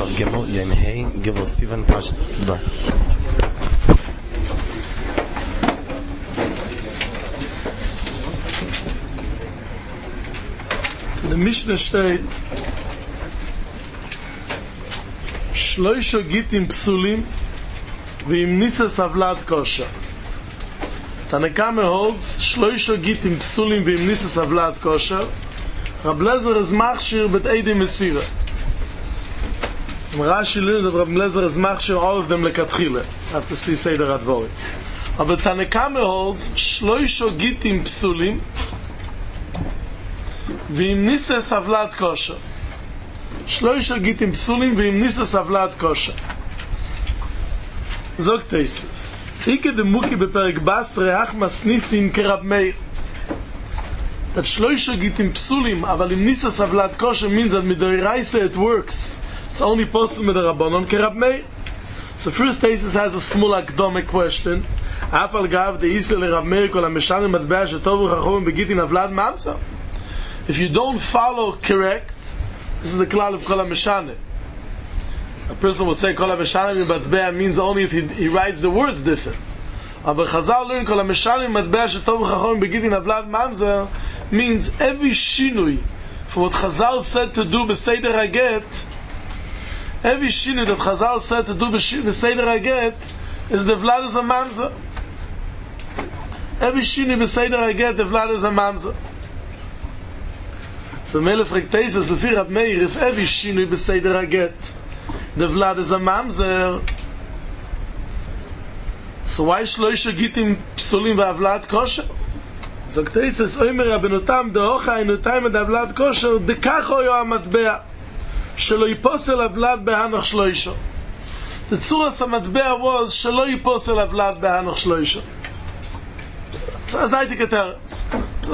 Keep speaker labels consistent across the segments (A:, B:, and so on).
A: Chav Gimel, Yom Hey, Gimel Sivan, Parshas Bar.
B: So the Mishnah steht Shloisha Gitim Psulim V'im Nises Avlad Kosher. Tanakame holds Shloisha Gitim Psulim V'im Nises Avlad Kosher. Rab Lezer is machshir bet Eidi Mesira. Rashi learns that Rab Lezer is machshir all of them lekatchila. Have to see Seder Advorim. But Tanakame holds Shloisha Gitim Psulim V'im Nises Avlad Kosher. Shloisha Gitim Psulim V'im Nises Avlad Kosher. Zog Teisvus. Ike demuki beperek Basre Achmas Nisin kerab Meir. That Shloisha Gitim Psulim aval im Nises Avlad Kosher means that midoraisa it works. It's only possible with the Rabbanon kerab Meir. So first Teisvus has a small akdome question. Afal gav de Isle le Rab Meir kol ha-meshanim matbea shetovu chachomim begitin avlad mamza. If you don't follow correct, this is the klal of kol ha-meshanim. A person would say kol ha-meshanim matbea means only if he writes the words different. But Chazal learn kol ha-meshanim matbea shetovu chachomim begitin avlad mamza means every shinui for what Chazal said to do b'seder haget, every shinui that Chazal said to do b'seder haget is the vlad as a mamza. Every shinui b'seder haget, the vlad as a mamza. So Melech fragt Teisvus lefi Rab Meir, if every shinui b'seder haget, the vlad is a mamzer, so why Shloisha Gitim Psulim v'avlad kosher? Zog Teisvus oimer rabenotam dehocha einotayim ed avlad kosher dekacho yo hamatbea shelo yiposel avlad behanach shloisha. The tzuras hamatbea was shelo yiposel avlad behanach shloisha. Zaytik eteretz.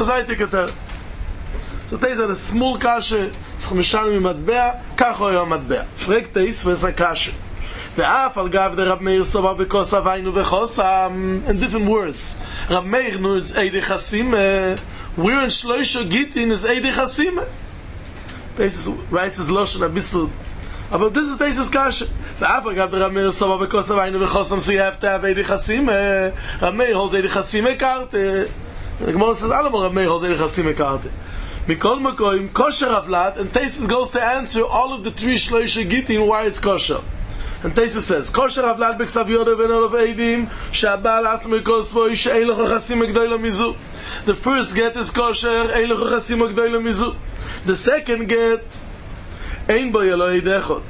B: So Teisvus a small kashe tzchmishanim imatbea kacho yo hamatbea. Frag Teisvus a kashe. ואף על גב דרב מאיר סובה וכוסה והיינו וכוסה in different words. רב מאיר knows Eidei Chasime. We're in Shloisha Gitin is Eidei Chasime. This writes his Loshen a bissl. But this is Teisvus kashe. ואף על גב דרב מאיר סובה וכוסה והיינו וכוסה, so you have to have Eidei Chasime. רב מאיר holds Eidei Chasime karte. The Gemara says Alamo Rab Meir holds Eidei Chasime karte. Mikol Makoim kosher avlad, and Teisvus goes to answer all of the three Shloisha Gitin why it's kosher. And Teisvus says, kosher avlad b'ksav yoda v'nol of eidim she'abal atzmo yikosvoi she'ein lecho chasim g'doilo mizu. The first get is kosher, ein lecho chasim g'doilo mizu. The second get, ein bo yeloi dechot.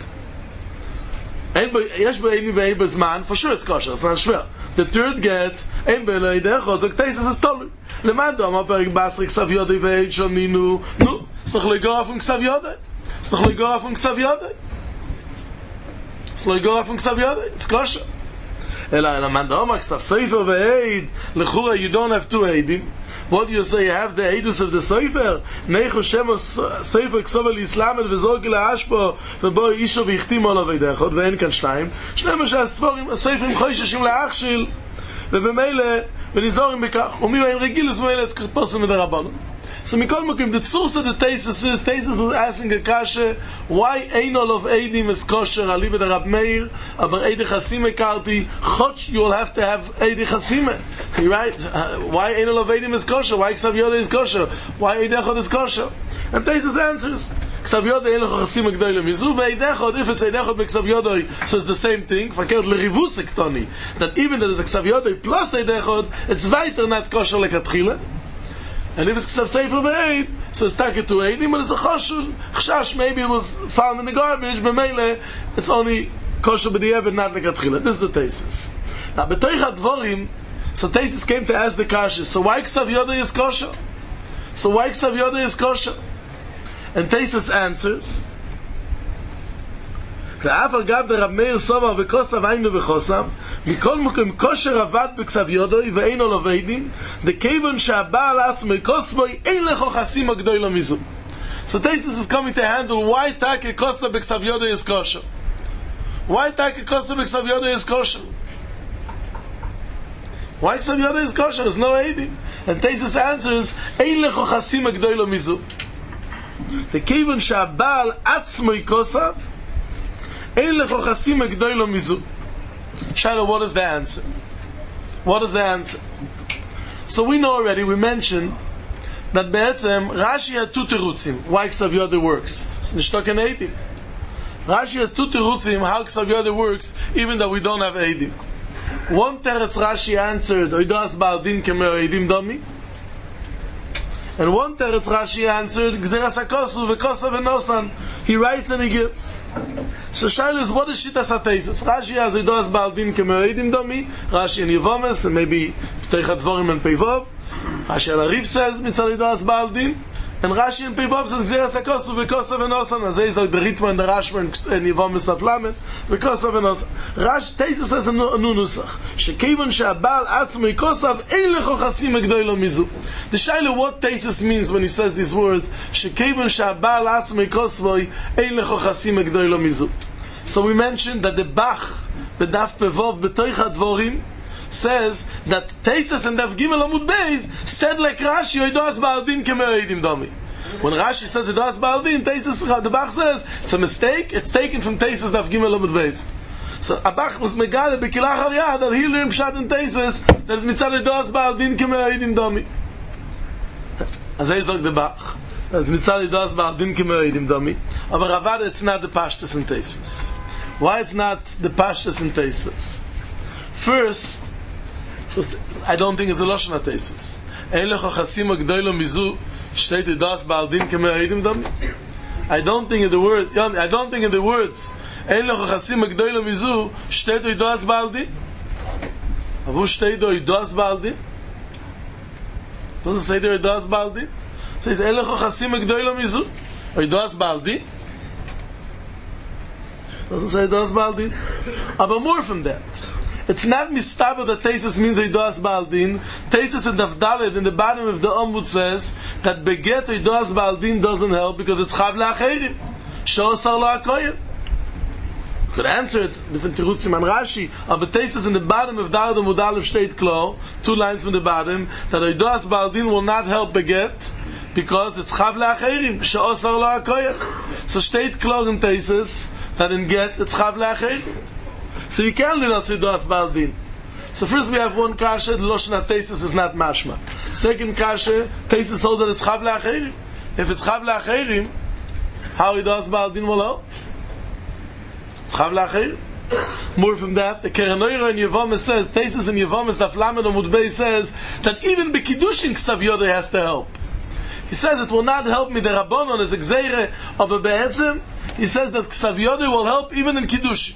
B: Yesh bo eidim ve'ein bo zman, for sure it's kosher, it's not shver. The third get, ein bo yeloi dechot, so Teisvus is tolu. Lemando, amar perik basri ksav yoda ve'ein shoninu. Nu, it's noch legor af ksav yoda. It's noch legor af ksav yoda. It's like go off from Ksav Yodai, it's kosher. Ela man da Ksav Sefer ve'eid, lechura you don't have two eidim. What do you say? You have the eidus of the Sefer. Neichu Shemo Sefer Ksav al-Islamet v'zorgi la'ashpo v'bo isho v'yichtim olav eidechot ve'en kan shnayim. Shnayim שהספורים, הספרים חויששים לאכשיל ובמילא ונזורים בכך. ומי הוא אין רגיל, אז במילא it's possible with the Rabbanon. So Mikol Mokim, the source of the Teisvus is, Teisvus was asking a kasha, why Einol of Eidim is kosher, Ali b'da Rab Meir, aber Eidei Chasime karti, Chotch, you will have to have Eidei Chasime. He writes, why Einol of Eidim is kosher, why Ksav Yoda is kosher, why Eidechot is kosher? And Teisvus answers, Ksav Yoda Ein Lecho Chasime G'doilo Mizu, ve'Eidechot, if it's Eidechot b'Ksav Yoda, so it's the same thing, fakert l'rivus ektoni, that even that is a Ksav Yoda plus Eidechot, it's weiter not kosher lekatchila. And if it's Ksav Sefer ve'eid, so it's taken to eidim, but it's a chashash, maybe it was found in the garbage, but mainly it's only kosher b'di'evet, not lekatchila. This is the Teisvus. Now, b'toich hadvorim, so Teisvus came to ask the kasha, so why Ksav Yoda is kosher? So why Ksav Yoda is kosher? And Teisvus answers, ואף על גב דרב מאיר סובה וכוסה והיינו וכוסה מכל מקום כושר עבד בכסב יודוי ואין עולו ויידים דכיוון שהבעל עצמו כוסבוי אין לכו חסים הגדולו מזו. So Teisvus is coming to handle why take kosa b'ksav yoda is kosher. Why take kosa b'ksav yoda is kosher? Why ksav yoda is kosher? There's no eidim. And Teisvus answers ein lecho chasim agdoilo mizu. The kivon she'abal atzmoi kosav Ein lecho chasim gdoilo mizu. Shiloh, what is the answer? What is the answer? So we know already, we mentioned that Be'etzem, Rashi had two terutzim, why Ksav Yoda works. It's nishtok and eidim. Rashi had two terutzim, how Ksav Yoda works, even though we don't have eidim. One teretz Rashi answered, Oidas Ba'aldin kemeo eidim domi. And one teretz Rashi answered, Gzeras HaKosu v'Kosav v'Nosan. He writes and he gives. So Shaila is, what is Shitas HaTeisus? Rashi has Oidas Ba'aldin kemeo eidim domi. Rashi and Yevomes, and maybe P'teich HaDvorim and Peivov. Rashi al-Arif says, Mitzal Oidas Ba'aldin. And Rashi and Peivov says, Gzeras HaKosu v'Kosav v'Nosan. As they say, the Ritma and the Rashba and Yevomes of Lamed, v'Kosav v'Nosan. Teisus says a new nusach. Shekevon she'abal atzmo Kosav, ein lecho chasim gdoilo mizu. The Shaila, what Teisus means when he says these words, Shekevon she'abal atzmo Kosav, ein lecho chasim gdoilo mizu. So we mentioned that the Bach, the Daf Pevov, B'toich HaDvorim, says that Teisus and Daf Gimel Amud Beis said like Rashi, Oidas Ba'aldin kemeo eidim domi. When Rashi says Oidas Ba'aldin, Teisus, the Bach says it's a mistake. It's taken from Teisus Daf Gimel Amud Beis. So Abach was megale b'kilach hariyah that he learned pshat in Teisus that it's mitzad Oidas Ba'aldin kemeo eidim domi. As he said the Bach, that it's mitzad Oidas Ba'aldin kemeo eidim domi. Aber Ravad, it's not the pashtus in Teisus. Why it's not the pashtus in Teisus? First, I don't think it's a Lashon HaTeisus. Ein lecho chasim gdoilo mizu shteit Oidas Ba'aldin kemeo eidim domi. I don't think in the words Ein lecho chasim gdoilo mizu shteit Oidas Ba'aldin. Avu shteit Oidas Ba'aldin. Doesn't say the Oidas Ba'aldin. It says Ein lecho chasim gdoilo mizu Oidas Ba'aldin. Doesn't say Oidas Ba'aldin. But more from that, it's not mistaba that Teisus means Oidas Ba'aldin. Teisus in Daf Daled in the bottom of the Omud says that beget Oidas Ba'aldin doesn't help because it's chav la'acherim. She'osar la'akoyim. You could answer it, different terutzim and Rashi, but Teisus in the bottom of Daled Amud Aleph state klo, 2 lines from the bottom, that Oidas Ba'aldin will not help beget because it's chav la'acherim. She'osar la'akoyim. So state klo in Teisus that in get it's chav la'acherim. So you can't learn outside Oidas Ba'aldin. So first we have one kasha, the Lashon HaTeisus is not mashma. Second kasha, Teisus holds that it's chav la'acherim. If it's chav la'acherim, how Oidas Ba'aldin will help? It's chav la'acherim. More from that, the Kerenoira in Yevomes says, Teisus in Yevomes, Daf Lamed Amud Beis says, that even B'Kiddushin Ksav Yoda has to help. He says it will not help me, the Rabbanon is a Gzeire, but Be'etzem, he says that Ksav Yoda will help even in Kiddushin.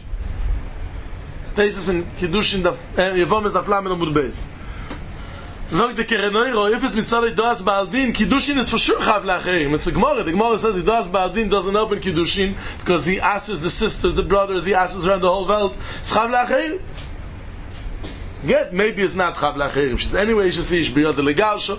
B: Teisus in Kiddushin Yevomes Daf Lamed Amud Beis. Zog the Kerenoiro, if it's mitzad Oidas Ba'aldin, Kiddushin is for sure chav la'acherim. It's a Gemara. The Gemara says Oidas Ba'aldin doesn't help in Kiddushin because he asks the sisters, the brothers, he asks around the whole world. It's chav la'acherim. Get maybe it's not chav la'acherim. She's anyway. She says biyod legalsha.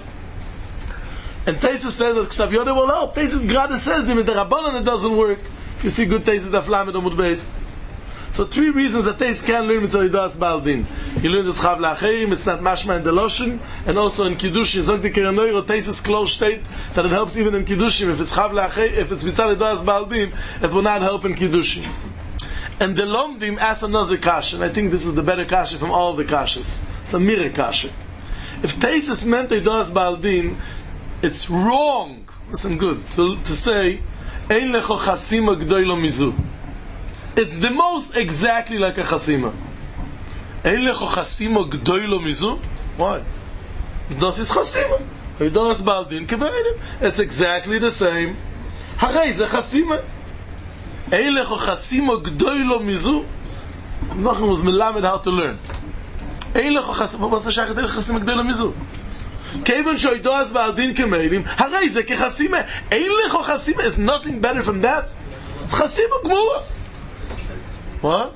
B: And Teisus says that Ksav Yoda will help. Teisus Grada says that with the Rabbanon it doesn't work. If you see good Teisus Daf Lamed Amud Beis. So 3 reasons that Teisus can learn mitzvah Oidas Ba'aldin. He learns it's chav la'acherim, it's not mashma in the Lashon, and also in Kiddushin. Zog the Kerenoiro, Teisus close state that it helps even in Kiddushin. If it's chav la'acherim, if it's mitzvah Oidas Ba'aldin, it will not help in Kiddushin. And the Lomdim ask another kasha, and I think this is the better kasha from all of the kashas. It's a mirror kasha. If Teisus meant Oidas Ba'aldin, it's wrong, listen good, to say, Ein lecho chasima gdoilo mizu. It's the most exactly like a chasima. Ein lecho chasima gdoilo mizu? Why? Das is chasima. Oidas Ba'aldin kebeinim. It's exactly the same. Harei ze chasima. Ein lecho chasima gdoilo mizu? Nachum was melamed how to learn. Ein lecho chasima. What's the shayach ein lecho chasima gdoilo mizu? Kevon Oidas Ba'aldin kebeinim. Harei ze kechasima. Ein lecho chasima is nothing better from that. Chasima gmura. What?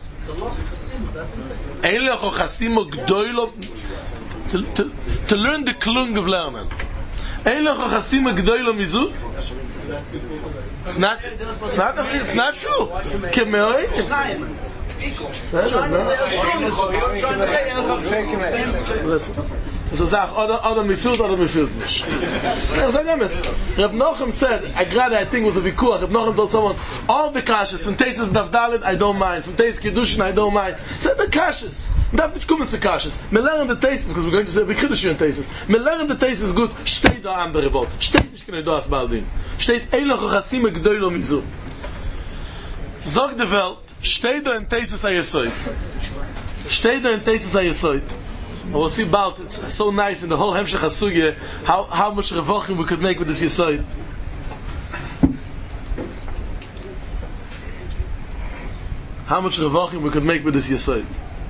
B: Ein lecho chasima gdoilo. To learn the klung of lernen. Ein lecho chasima gdoilo mizu? It's not true. Listen. It's a zach, other me filled nicht. Reb Nochem said, I think was a vikuach. Reb Nochem told someone, all the kashas, from Teisus Davdalit, I don't mind. From Teisus Kiddushin, I don't mind. Said the kashas. Darf nicht kommen zu kashas. Me lernen the Teisus, because we're going to say, we Kiddush in Teisus. Me lernen the Teisus gut, steht da andere Wort. Steht nicht genau das Baldin. Steht, Eilach Chasime Gdoilo Mizu. Sag der Welt, steht da in Teisus Ayesoit. Steht da in Teisus Ayesoit. And we'll see about it's so nice in the whole Hemshech HaSugya how much revochim we could make with this Yesod. How much revochim we could make with this Yesod.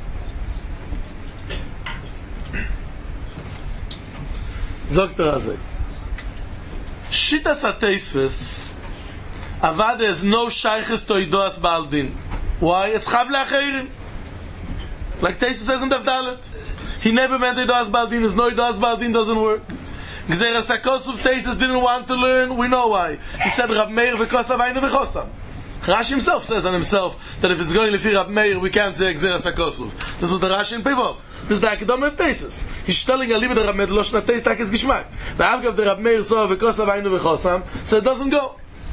B: Zogt Razeh. Shitas HaTeisves Avada is no shayches to Idoas Baldin. Why? It's Chav Le'achirim. Like Teisves says in Davdalet. He never meant Idoas Baldin. There's no Idoas Baldin, doesn't work. Gzeras HaKosov Teisus didn't want to learn. We know why. He said Rab Meir v'Kosav Aynu v'Chosam. Rashi himself says on himself that if it's going to Rab Meir, we can't say Gzeras HaKosov. This was the Rashi in Pevov. This is the Akadom of Teisus. He's telling a little bit of Rab Meir, Losh na Teis Takis Gishmak. The Avgav the Rab Meir saw v'Kosav Aynu v'Chosam, so it doesn't go.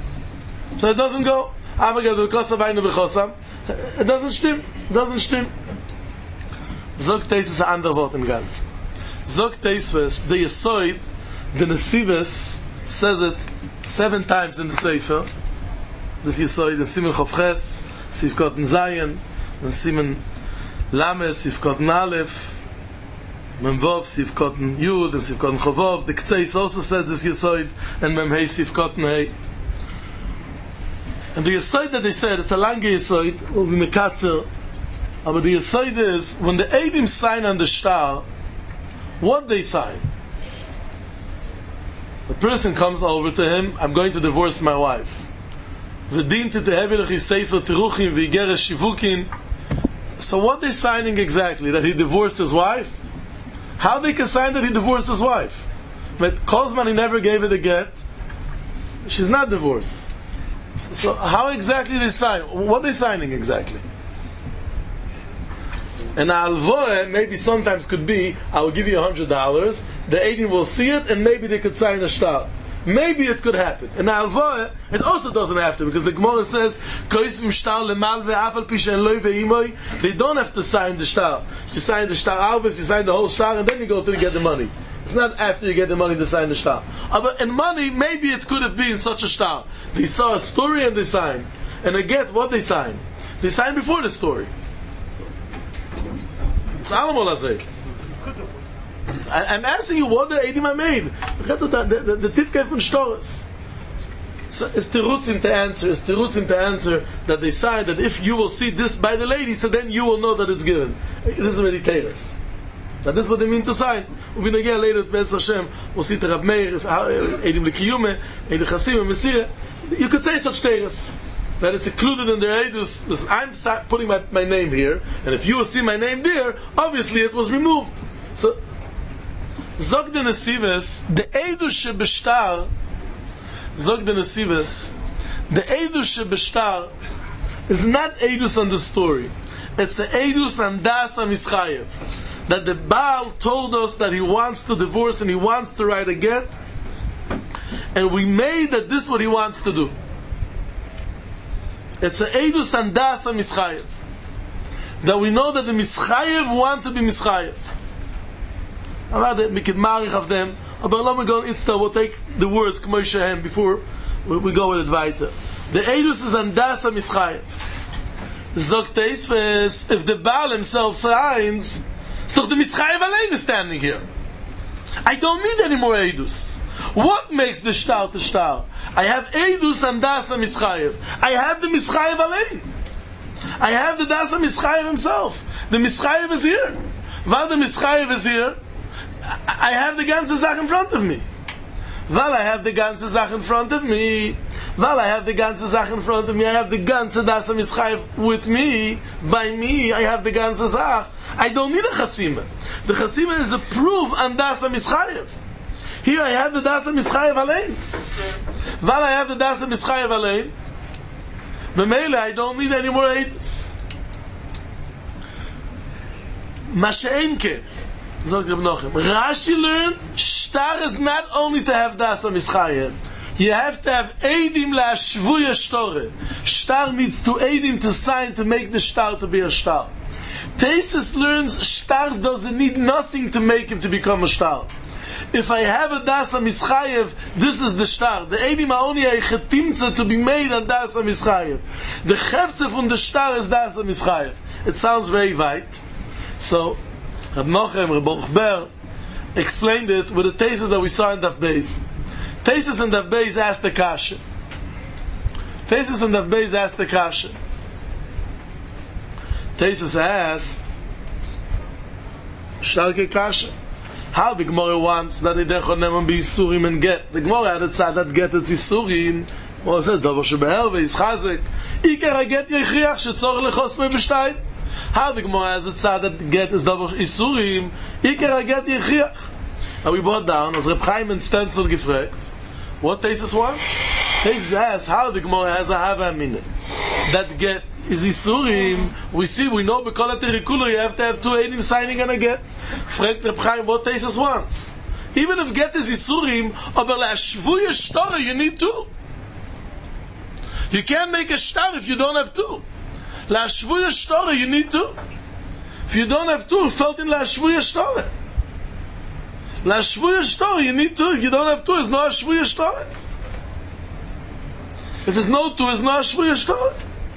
B: Avgav the Kosav Aynu v'Chosam. It doesn't stim. Zog Teisus a ander Wort im Ganz. Zog Teisus, the Yesoid, the Nesives, says it 7 times in the Sefer. This Yesoid in Simen Chovches, Sivkot Zayin, in Simen Lamed, Sivkot Aleph, Memvov, Sivkot Yud, and Sivkot Chovov. The Ktseis also says this Yesoid, and Memhei Sivkot Nei. And the Yesoid that they said, it's a lange Yesoid, will be Mekatzer. But the Yesod is, when the Eidim sign on the shtar, what they sign? The person comes over to him, I'm going to divorce my wife. V'dinti tehevilach sefer teruchim v'yigeres shivukin. So what they signing exactly? That he divorced his wife? How they can sign that he divorced his wife? But Kozman, he never gave it a get. She's not divorced. So how exactly they sign? What they signing exactly? And alvoe maybe sometimes could be, I will give you $100, the Eidim will see it, and maybe they could sign a shtar. Maybe it could happen. And alvoe, it also doesn't have to, because the Gemara says, they don't have to sign the shtar. You sign the shtar alvis, you sign the whole shtar, and then you go to get the money. It's not after you get the money to sign the shtar. But in money, maybe it could have been such a shtar. They saw a story and they signed. And they get what they signed. They signed before the story. I'm asking you what the Eidim are made. The Tifkei from Shtoris. So it's Terutzim to answer. It's Terutzim to answer that they sign that if you will see this by the lady, so then you will know that it's given. It isn't really Teres. That is what they mean to sign. We're going to get later to Be'ez Hashem. We'll see the Rab Meir, Eidim L'Kiyume, Eidim Chasim, and Mesirah. You could say such Teres. That it's included in their Eidus. I'm putting my name here, and if you will see my name there, obviously it was removed. So, Zog the Nesives, the Eidus Shebeshtar, Zog the Nesives, the Eidus Shebeshtar is not Eidus on the story. It's an Eidus on Das HaMischayev. That the Baal told us that he wants to divorce and he wants to write a get, and we made that this is what he wants to do. It's an Eidus and Das HaMischayev. That we know that the Mischayev want to be Mischayev. We can marich of them. But let me go on Itzta. We'll take the words K'may Shehem before we go with it weiter. The Eidus is an Das HaMischayev. Zog Teisves, if the Baal himself signs, it's doch the Mischayev allein is standing here. I don't need any more Eidus. What makes the shtar to shtar? I have Eidus and Das HaMischayev. I have the Mischayev allein. I have the Das HaMischayev himself. The Mischayev is here. While the Mischayev is here, I have the ganze Sach in front of me. While I have the ganze Sach in front of me, I have the ganze Das HaMischayev with me. By me, I have the ganze Sach. I don't need a Chasima. The Chasima is a proof on Das HaMischayev. Here I have the Das HaMischayev Alein. While I have the Das HaMischayev Alein, B'meile I don't need any more Eidus. Masha'enke. Sagt Reb Nochem. Rashi learned, shtar is not only to have das HaMischayev. You have to have Eidim la'ashvuya shtore. Shtar needs to Eidim to sign to make the shtar to be a shtar. Teisus learns shtar doesn't need nothing to make him to become a shtar. If I have a das HaMischayev, this is the shtar. The Eidim are only a chetimtza to be made on das HaMischayev. The chefze from the shtar is das HaMischayev. It sounds very wide. So, Reb Nochem, Reb Ochber explained it with the Teisus that we saw in Daf Beis. Teisus and Daf Beis asked the kasha. Teisus and Daf Beis asked the kasha. Teisus asked, Shalke kasha. How the Gemara wants that they dechon neman be Yisurim and get. The Gemara had a tzad that get is Yisurim. Well, it says, Davar shebe'er ve'is chazek. Iker get yechiach shetzorach lechos me b'shtayim. How the Gemara has a tzad that get is Davar Yisurim. Iker get yechiach. And we brought down, as Reb Chaim and Stenzel gefragt, what Teisus wants? Teisus asks, how the Gemara has a hava minute. That get is Yisurim. We know because Terikula you have to have two Eidim signing and a get. Fragt Reb Chaim what Teisus wants. Even if get is Yisurim, aber la'ashvuya shtore you need two. You can't make a shtar if you don't have two. La'ashvuya shtore you need two. If you don't have two, felt in la'ashvuya shtore. La'ashvuya shtore you need two. If you don't have two, it's no ashvuya shtore. If there's no two, it's no ashvuya shtore.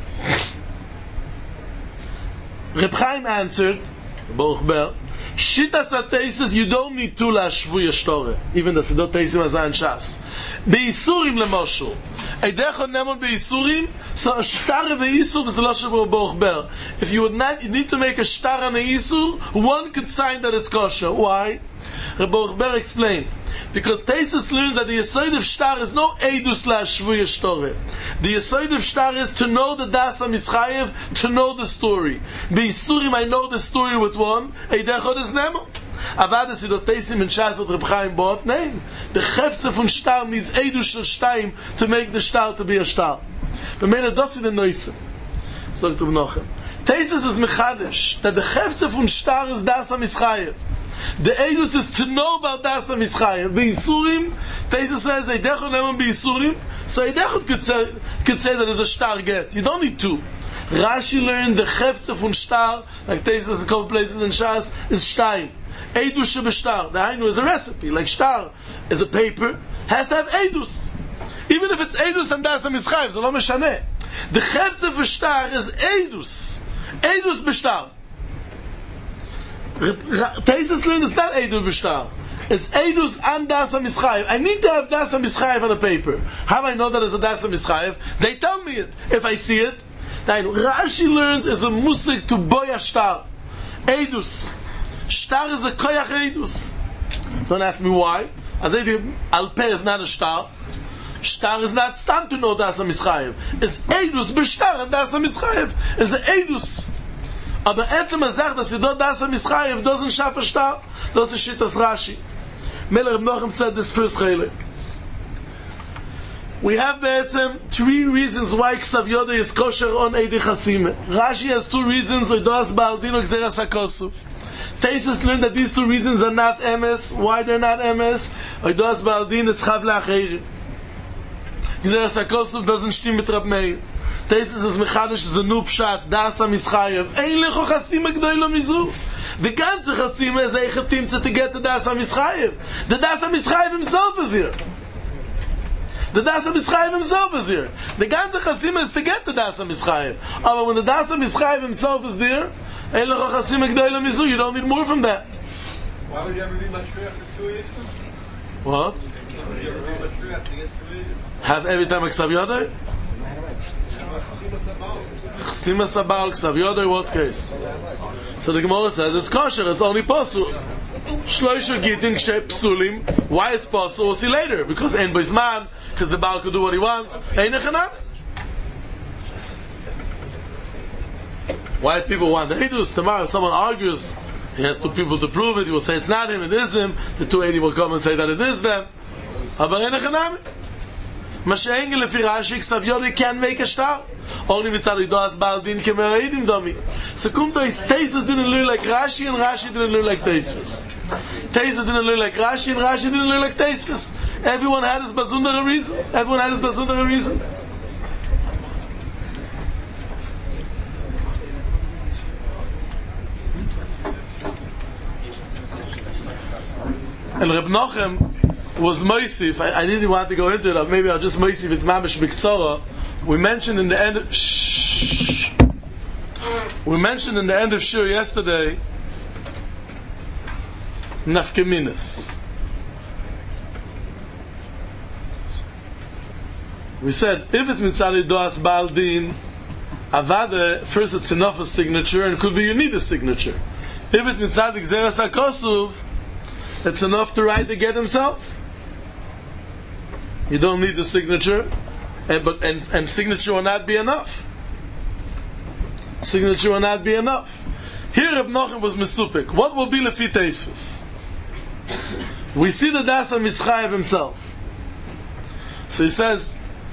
B: Reb Chaim answered, Baruch Ber, Shitas HaTeisus, you don't need two la'ashvuya shtore. Even the Sidot Teisim Hazan Shas. Be'isurim lemoshul. Eidechon nemon be'isurim, so a shtar ve'isur is the Lashon of Baruch Ber. If you need to make a shtar and a isur, one could sign that it's kosher. Why? Reb Baruch Ber explained. Because Teisus learns that the Yesod of Shtar is no Eidus la'ashvuya shtore. The Yesod of Shtar is to know the Das HaMischayev, to know the story. Be'isurim, I know the story with one. Eidechon is Nemo. Avad Sidot Teisim and Shas with Reb Chaim bought name. The Chefze von Shtar needs Eidus shel Shtayim to make the Shtar to be a Shtar. But made a dosi the Neuse. Sagt Reb Nochem. Teisus is Mechadish that the Chefze von Shtar is Das HaMischayev. The Eidus is to know about Das HaMischayev. Be'isurim, Teisus says, Eidechon neman be'isurim. So Eidechon could say that it's a shtar get. You don't need two. Rashi learned the Chefze von Shtar, like Teisus in a couple places in Shas, is Shtayim. Eidus shebeshtar. The Hainu is a recipe. Like shtar is a paper, has to have Eidus. Even if it's Eidus and Das HaMischayev, so lo meshaneh. The Chefze for shtar is Eidus. Eidus b'shtar. Teisus learned it's not Eidus b'shtar. It's Eidus and Das HaMischayev. I need to have Das HaMischayev on the paper. How do I know that it's a Das HaMischayev? They tell me it. If I see it, then Rashi learns is a musik to boya shtar. Eidus. Shtar is a koyach Eidus. Don't ask me why. As if Alpeh is not a shtar. Shtar is not stam to know Das HaMischayev. It's Eidus b'shtar and Das HaMischayev. It's the Eidus. Aber etzem azach, dass sie dort Das HaMischayev doesn't schaff shtar. That's the shit as Rashi. Melech Reb Nochem said this first chaylik. We have three reasons why Ksav Yodeh is kosher on Eidei Chasime. Rashi has two reasons. Oidoas Baal Din Gzeras HaKosuf. Teisus learned that these two reasons are not emes. Why they're not emes? Oidoas Baal Din it's chav le'acherim. Gzeras HaKosuf doesn't stim mit Rab Meir. Teisus is mechadish zenu pshat Das HaMischayev. Ein lecho Chasime gdoilo mizu. The ganze Chasime is a chetimtze to get the Das HaMischayev. The Das HaMischayev himself is here. The Das HaMischayev himself is here. The ganze Chasime is to get the Das HaMischayev. But when the Das HaMischayev himself is there, you don't need more from that.
C: Why would you ever read Matriach for 2 years?
B: What?
C: Why would you ever read Matriach to get 2 years?
B: Have every time a Ksav Yodeh? Chsima Sabal, Ksav Yodeh, what case? So the Gemara says it's kosher, it's only possible. Shloisha Gittin Kshe Psulim. Why it's possible, we'll see later. Because Ein Boizman, because the Baal could do what he wants. Ein Echanam. Why people want the Eidus? Tomorrow if someone argues, he has two people to prove it, he will say it's not him, it is him. The 280 will come and say that it is them. Aber Ein Echanam. Masha'engel lefi Rashi, Ksav Yodeh can't make a shtar. Only mitzad idas Baal Din kemereidim dami. So Kumtais Taisus didn't learn like Rashi, and Rashi didn't learn like Taisvis. Taisus didn't learn like Rashi, and Rashi didn't learn like Taisvis. Everyone had his bazundere reason. Everyone had his bazundere reason. And Reb Nochem was Moisif. I didn't want to go into it, but maybe I'll just Moisif it mamish b'ktsara. We mentioned in the end of Shur yesterday Nafkeminas. We said if it's mitzad doas Baal Din Avada, first it's enough a signature, and it could be you need a signature. If it's mitzad Gzeras HaKosuv, it's enough to write the get himself. You don't need the signature, and signature will not be enough. Signature will not be enough. Here Reb Nochem was mesupik. What will be lefi Taisvis? We see the Das HaMischayev himself. So he says,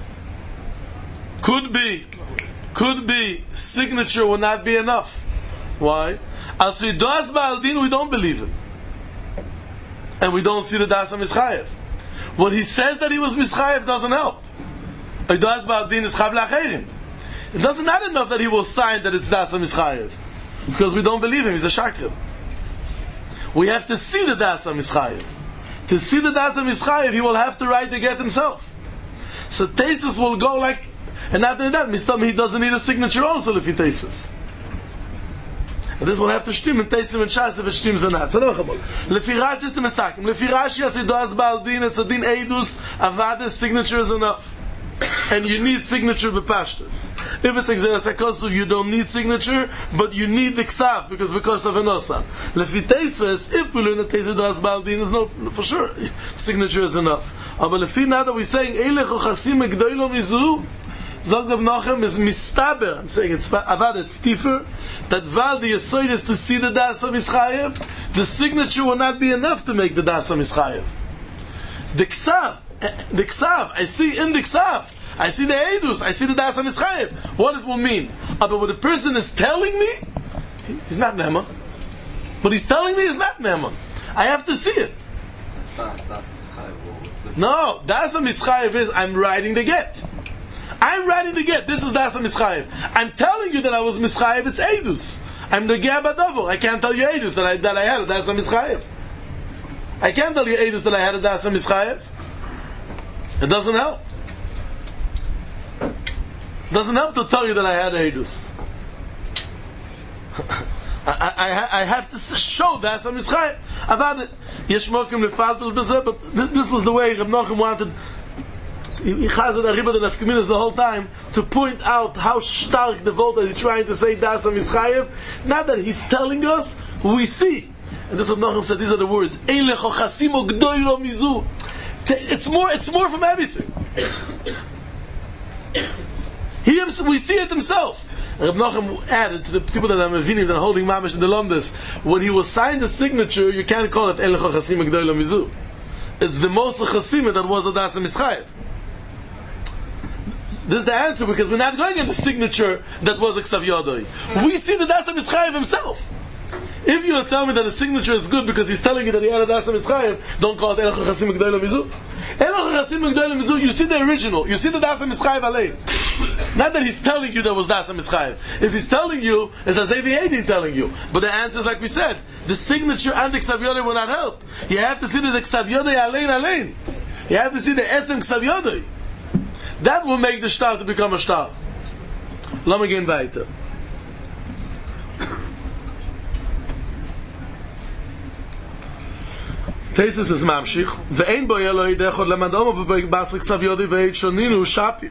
B: could be signature will not be enough. Why? Al Tzidas Baal Din, we don't believe him, and we don't see the Das HaMischayev. What he says that he was Mischayev doesn't help. Das Baal Din is Chav L'Acherim. It doesn't matter enough that he will sign that it's Das HaMischayev, because we don't believe him. He's a shakrim. We have to see the Das HaMischayev. To see the Das HaMischayev, he will have to write the get himself. So Taisus will go like, and not only that, Mistam, he doesn't need a signature also if he Taisus. And this will have to shtim and Taisim and Shas if it shtims or not. So no, Lefi Rashi is the Mesakim. Lefi Rashi, it's Das Baal Din, it's a Din Eidus, Avada, signature is enough. And you need signature b'pashtas. If it's Gzeras HaKosuv, you don't need signature, but you need the Ksav, because of Enosan. Lefi Taisves, if we learn that Taisus Das Baal Din is no, for sure, signature is enough. But Lefi now that we're saying, Eilech Chasim Gdoilo Mizu, Zog Reb Nochem is mistaber. I'm saying it's avad, it's stiffer. That val the yisoid is to see the Das HaMischayev. The signature will not be enough to make the Das HaMischayev. The ksav, I see in the ksav, I see the eidus, I see the Das HaMischayev. What it will mean? But what the person is telling me, he's not Neman. What he's telling me is not Neman. I have to see it.
D: It's not Das HaMischayev.
B: No, Das HaMischayev is I'm writing the get. I'm writing the get. This is Das HaMischayev. I'm telling you that I was Mischayev. It's Eidus. I'm the Gabadavo. I can't tell you Eidus that I had a Das HaMischayev. I can't tell you Eidus that I had a Das HaMischayev. It doesn't help. It doesn't help to tell you that I had Eidus. I have to show Das HaMischayev. I've had it. Yesh mokim lefaltel b'zeh, but this was the way Reb Nochem wanted. He has a riba the nafkeminas the whole time to point out how stark the vote that he's trying to say Das HaMischayev. Not that he's telling us, we see. And this is what Nochem said. These are the words. It's more from everything. We see it himself. Reb Nochem added to the people that are mevinim that are holding mamish in the Lomdes, when he was signed the signature, you can't call it Ein lecho chasim g'doi lo mizu. It's the most chasim that was a Das HaMischayev. This is the answer, because we're not going in the signature that was a Ksav Yodoi. We see the Das HaMischayev himself. If you tell me that the signature is good because he's telling you that he had a Das HaMischayev, don't call it Ein lecho chasim g'doi lo mizu. Ein lecho chasim g'doi lo mizu, you see the original. You see the Das HaMischayev alein. Not that he's telling you that was Das HaMischayev. If he's telling you, it's as if he ain't telling you. But the answer is like we said, the signature and the Ksav Yodoi will not help. You have to see the Ksav Yodoi alein. You have to see the Etzem Ksav Yodoi. That will make the shtar to become a shtar. Lass me gehen weiter. Taisus is mamshich. Ve'ein bo yelo yidechod lemadom v'basrik Ksav Yodoi ve'eit shoninu shapi.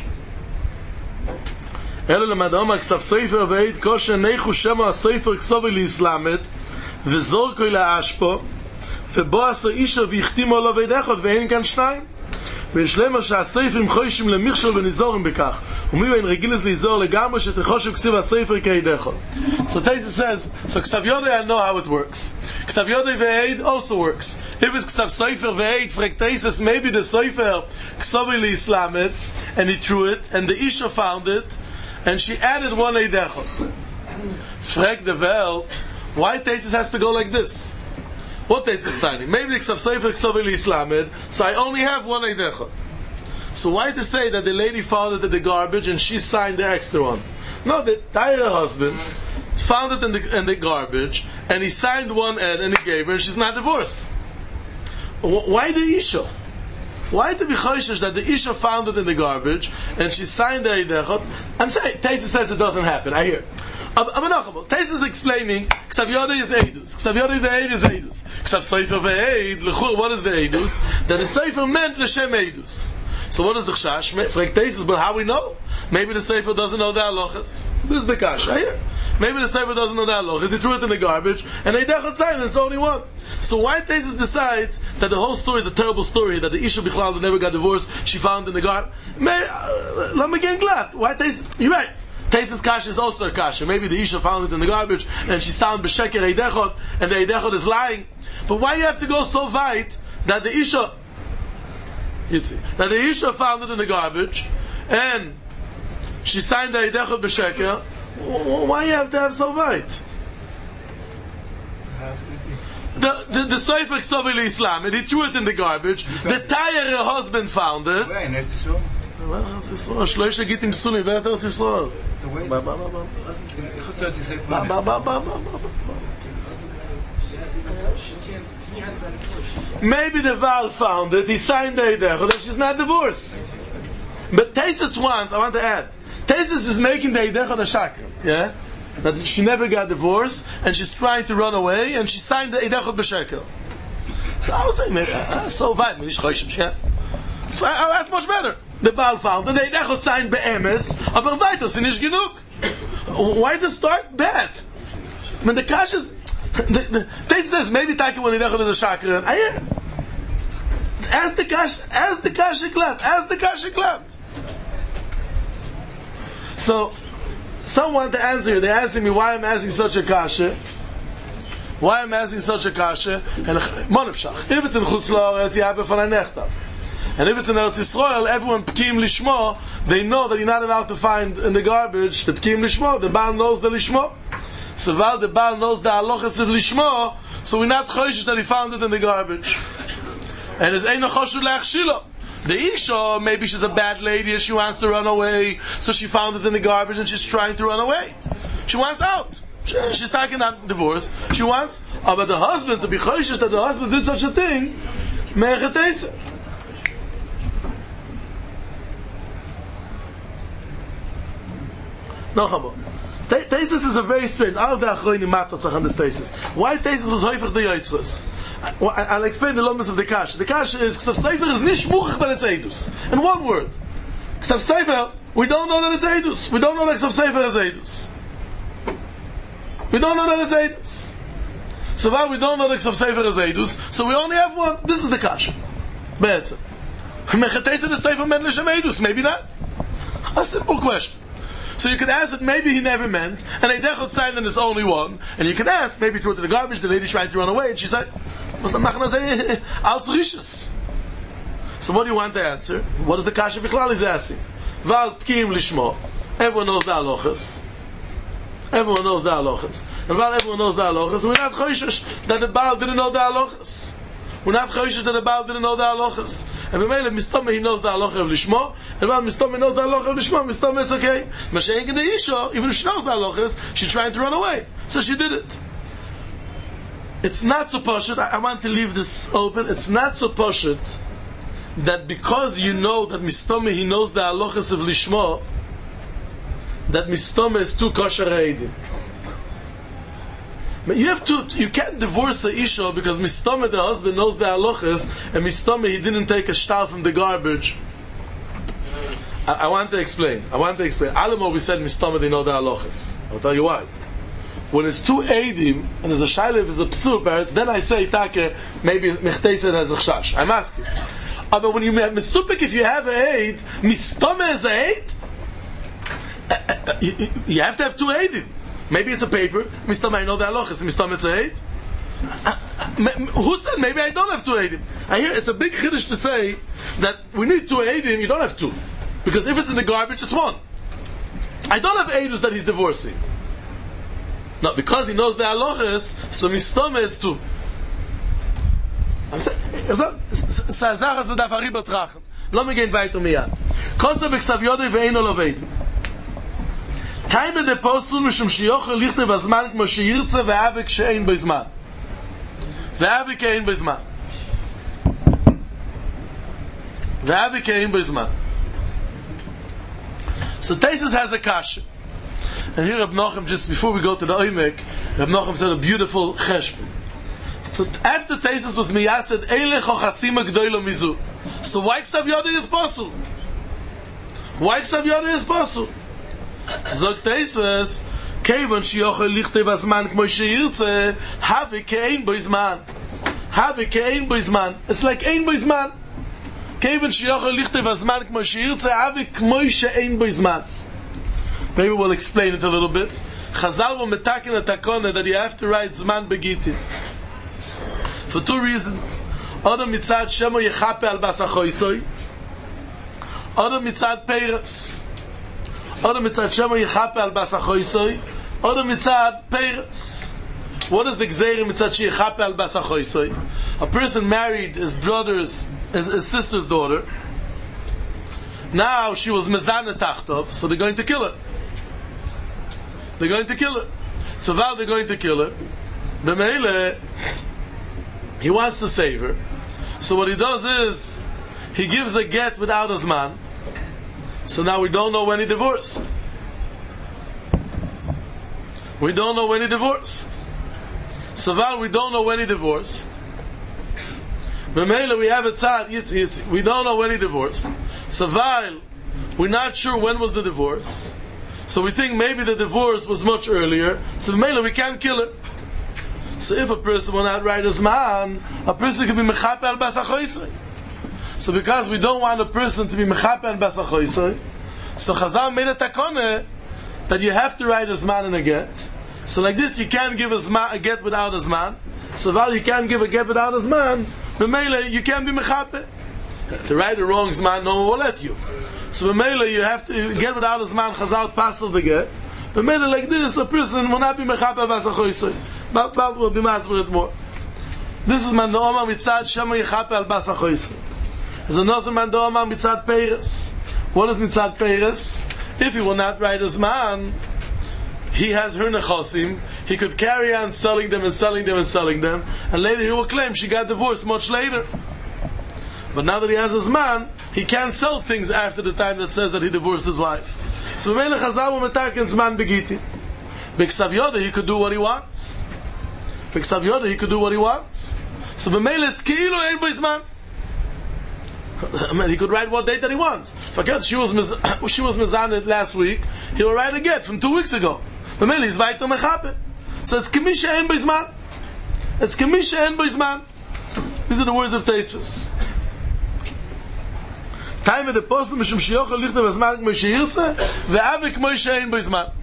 B: Elo lemadom Ksav Sefer ve'eit kosher neichu shema Sefer Ksavi li'islamet v'zorkoi la'ashpo ve'bo aso isha v'yichtimo lo ve'idechod ve'ein kan shnayim. ושלמה שהספרים חוישים למכשול ונזורים בכך ומי אין רגיל להיזור לגמרי שתחושב כסיב הספר כעידךו. So Taisus says, so Ksav Yodoi I know how it works. Ksav Yodoi ve'eid also works. If it's Ksav Sefer ve'eid, frek Taisus, maybe the Sefer Ksavi li'islamet, and he threw it, and the Isha found it, and she added one eidechot. Frag the Welt, why Tesis has to go like this? What Tesis is tiny? Maybe Ksav Sefer Ksav Eli Islamed, so I only have one eidechot. So why to say that the lady found it in the garbage and she signed the extra one? No, the entire husband found it in the garbage and he signed one ed and he gave her and she's not divorced. Why the Isha? Why to be choishish that the Isha found it in the garbage and she signed the eidechot? I'm saying, Tesis says it doesn't happen. I hear. Tesis is explaining Ksav Yodei is Eidus. Ksav Yodei ve'eid is Eidus. Ksav Sefer ve'eid, l'chur, what is the Eidus? That the Sefer meant l'shem Eidus. So what is the Chashash? Frag Tesis, but how we know? Maybe the Sefer doesn't know the halachas. This is the Kasha here. Maybe the Sefer doesn't know the halachas. He threw it in the garbage and eidechot signed and it's only one. So why Tesis decides that the whole story is a terrible story, that the Isha Bichlal never got divorced, she found in the garbage? Let me get glad. Why Tesis? You're right. Tesis Kasha is also a Kasha. Maybe the Isha found it in the garbage and she sound b'sheker eidechot and the eidechot is lying. But why you have to go so weit that the Isha, that the Isha found it in the garbage and she signed the eidechot b'sheker? Why you have to have so weit? The Sefer Ksav Eli Islam, and he threw it in the garbage. The entire husband found it. Shloisha git im Sunni, wer hat Eretz Yisrael? Maybe the Val found it, he signed the eidechot, and she's not divorced. But Tesis wants, I want to add, Tesis is making the eidechot a shakra, yeah? That she never got divorced, and she's trying to run away, and she signed the eidechot b'shekel. So I was saying, so weit, so that's much better. The Baal found the eidechot signed be'emes, aber weiter sind nicht genug. Why to start bad? I mean, the Kash is, the Tesis says, maybe Taki when eidechot is a shakra. Ask the Kash klapt. So, someone to answer, they're asking me why I'm asking such a kasha. And Monefshach. If it's in Chutz La'aretz, you have it from a nechtav. And if it's in Eretz Yisrael, everyone P'kim Lishmo, they know that you're not allowed to find in the garbage the P'kim Lishmo. The Baal knows the Lishmo. So while the Baal knows the halachas of Lishmo, so we're not choishish that he found it in the garbage. And it's Ein Choshu Le'achshilo. The Isha, maybe she's a bad lady and she wants to run away, so she found it in the garbage and she's trying to run away. She wants out. She's talking about divorce. She wants, but the husband, to be choishish that the husband did such a thing, me'echetesef. No, Chabo. Tesis is a very strange. All of the Achroinim Matatzach on this Tesis. Why Tesis was häufig the Yotzres? I'll explain the longest of the Kash. The Kash is Ksav Sefer is nish muchach that it's Eidus. In one word. Ksav Sefer, we don't know that it's Eidus. We don't know that Ksav Sefer is Eidus. We don't know that it's Eidus. So while we don't know that Ksav Sefer is Eidus, so we only have one. This is the Kash. Be'etzem. Mechatesa the Sefer men l'shem Eidus. Maybe not. A simple question. So you can ask that maybe he never meant, and eidechot signed and it's only one. And you can ask, maybe he threw it in the garbage, the lady tried to run away, and she said, so what do you want to answer? What is the kasha bichlal is asking? Val p'kim lishmo. Everyone knows the halachas. And while everyone knows the halachas, we're not choishish that the Baal didn't know the halachas. And B'meila, Mistome, he knows the halacha of Lishmo, and while Mistome knows the halacha of Lishmo, Mistome, it's okay. Mashiach in the Isha, even if she knows the halachas, she's trying to run away. So she did it. It's not so poshut, I want to leave this open, it's not so poshut that because you know that Mistome, he knows the halachas of Lishmo, that Mistome is too kosher ha'edim. You can't divorce a Isha because Mistome, the husband, knows the halachas, and Mistome, he didn't take a shtar from the garbage. I want to explain. Alamo, we said Mistome, they know the halachas. I'll tell you why. When it's two Eidim, and there's a Shailev, there's a Psur, then I say, Take, maybe Mechtesa has a Chash. I'm asking. But when you have Mesupik, if you have an Eid, Mistome is an Eid, you have to have two Eidim. Maybe it's a paper. Mistama, I know the halachas. Mistama, it's a eight. Who said maybe I don't have two eidim? I hear it's a big chiddush to say that we need two eidim. You don't have two, because if it's in the garbage, it's one. I don't have edus that he's divorcing. No, because he knows the halachas, so mistome is too. Sazachas v'daf ari betrachten. Lo me gehen weiter mehr. Kosa b'ksav yodei ve'eino loved. Taime de postul mishum shiyochel lichte v'zman kmo sheyirtze ve'avik she'ein b'zman. Ve'avik she'ein b'zman. Ve'avik she'ein b'zman. So Taisus has a kasha. And here Reb Nochem, just before we go to the Oimek, Reb Nochem said a beautiful cheshbon. So after Taisus was miyased, Eile chochasim agdoilo mizu. So why Ksav Yodei is possible? Why Ksav Yodei is possible? Zog Taisus, Kevon shiyochel lichte v'zman kmo sheyirtze, have ke'ein b'zman. Have ke'ein b'zman. It's like ein b'zman. Kevon shiyochel lichte v'zman kmo sheyirtze, have kmo she'ein b'zman. Maybe we'll explain it a little bit. Chazal will metaken a takone that you have to write zman begitin. For two reasons. Oda mitzad shemo yechape al bas achoisoi. Oda mitzad peiras. Oda mitzad shemo yechape al bas achoisoi. Oda mitzad peiras. What is the gzeir mitzad she yechape al bas achoisoi? A person married his sister's daughter. Now she was mezane tachtov, so they're going to kill her. They're going to kill her. So while they're going to kill her, B'meile, he wants to save her. So what he does is, he gives a get without his man. So now we don't know when he divorced. We don't know when he divorced. So while we don't know when he divorced, B'meile we have a tzad, we don't know when he divorced. So while we're not sure when was the divorce, so we think maybe the divorce was much earlier, so Mela we can't kill her. So if a person will not write his man, a person can be mechape al bas achoisei. So because we don't want a person to be mechape al bas achoisei, so Chazal made a takone that you have to write his man in a get. So like this, you can't give a get without his man. So while you can't give a get without his man, Mela you can't be mechape. To write the wrong zman, no one will let you. So b'meila you have to get without a zman chazal passel the get. B'meila like this, a person will not be mechapel basachoisei. But will be masber it more. This is man do'omar mitzad shema yechapel basachoisei. There's another man do'omar mitzad peiris. What is mitzad peiris? If he will not write a zman, he has her nechosim. He could carry on selling them and selling them and selling them, and later he will claim she got divorced much later. But now that he has his man, he can't sell things after the time that says that he divorced his wife. So B'meile Chazal will metaken zman begiti. B'ksav Yodei he could do what he wants. B'ksav Yodei he could do what he wants. So B'meile it's ki'ilu ein b'zman. I mean, he could write what date that he wants. Forget she was mezaned last week. He will write a get from 2 weeks ago. B'meile he's weiter mechape. So it's kemisha ein b'zman. It's kemisha ein b'zman. These are the words of Teisvus. Time of the postal mishum shiyochel lichte v'zman kmo sheyirtze ve'avik kmo she'ein b'zman.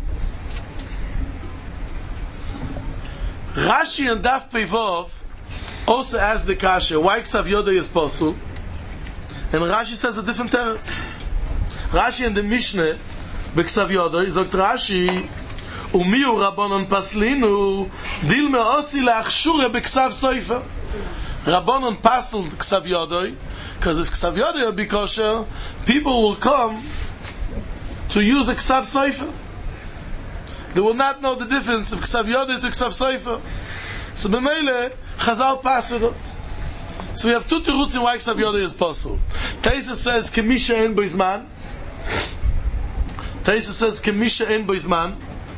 B: Rashi and Daf Pevov also asked the kasha why Ksav Yodei is possible, and Rashi says a different teretz. Rashi and the Mishnah b'Ksav Yodei zogt Rashi umiu rabbanon paslinu dil me'osi le'achshure b'Ksav Sofer. Rabbanon pasled Ksav Yodei, because if Ksav Yodei will be kosher, people will come to use a Ksav Sofer. They will not know the difference of Ksav Yodei to Ksav Sofer. So b'meile Chazal passed it. So we have two terutzim why Ksav Yodei is possible. Taisa says kemisha ein b'zman. Taisa says kemisha ein b'zman.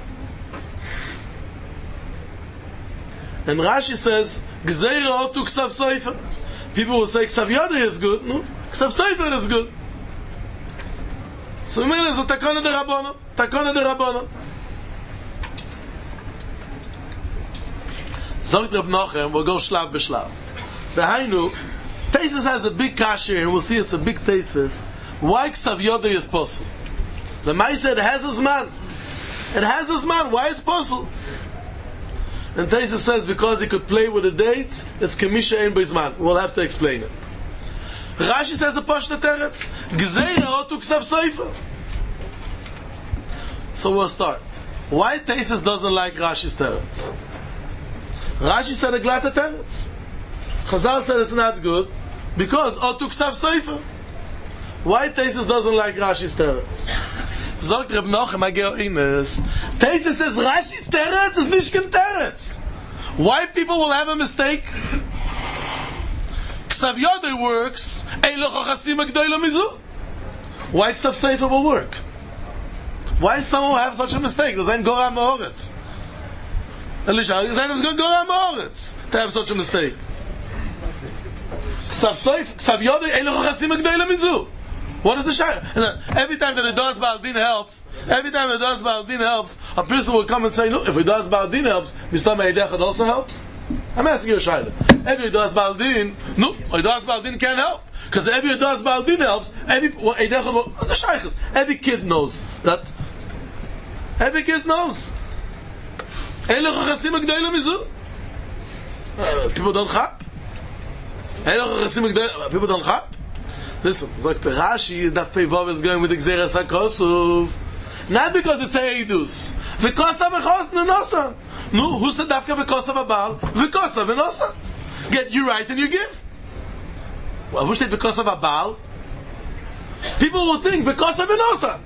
B: And Rashi says gzeira otu Ksav Sofer. People will say Ksav Yodei is good, no? Ksav Sofer is good. So b'meile is a takona de Rabbanon. Takona de Rabbanon. Zogt Reb Nochem, we'll go shlav b'shlav. The Hainu, Taisus has a big kasher, and we'll see it's a big Taisus. Why Ksav Yodei is possible? The Mai said it has his man. It has his man. Why it's possible? And Taisus says because he could play with the dates, it's kemisha ein b'zman. We'll have to explain it. Rashi says a pashta teretz. Gzeira otu Ksav Sofer. So we'll start. Why Taisus doesn't like Rashi's teretz? Rashi said a glatt teretz. Chazal said it's not good because Otuk Sav Seifer. Why Taisus doesn't like Rashi's teretz? Sagt Reb Nochem Ageoines. Taisus says Rashi's teretz is nicht kein teretz. Why people will have a mistake? Ksav Yodei works. Eiloch Chasim Agdoila Mizu. Why Ksav Seifer will work? Why someone will have such a mistake? There's ein Goram Haaretz. Elisha, there's ein Goram Haaretz to have such a mistake. Ksav Yodei Eiloch Chasim Agdoila Mizu. What is the shayla? Every time that a does Ba'al helps, a person will come and say, look, if a does Ba'al helps, Mr. Meidechad also helps? I'm asking you a shayla. Every does Ba'al no, a does Ba'al can't help. Because every does Ba'al helps, what's the shaykhs? Every kid knows that. Every kid knows. People don't chap. People don't chap. Listen, sagt Rashi, that Peivav is going with the Gzeres HaKosov. Not because it's a Eidus. V'kosav v'chos v'nosa. No, who said Dafka v'kosav v'bal? V'kosav v'nosa. Get you right and you give. Well, who said v'kosav v'bal? People will think v'kosav v'nosa.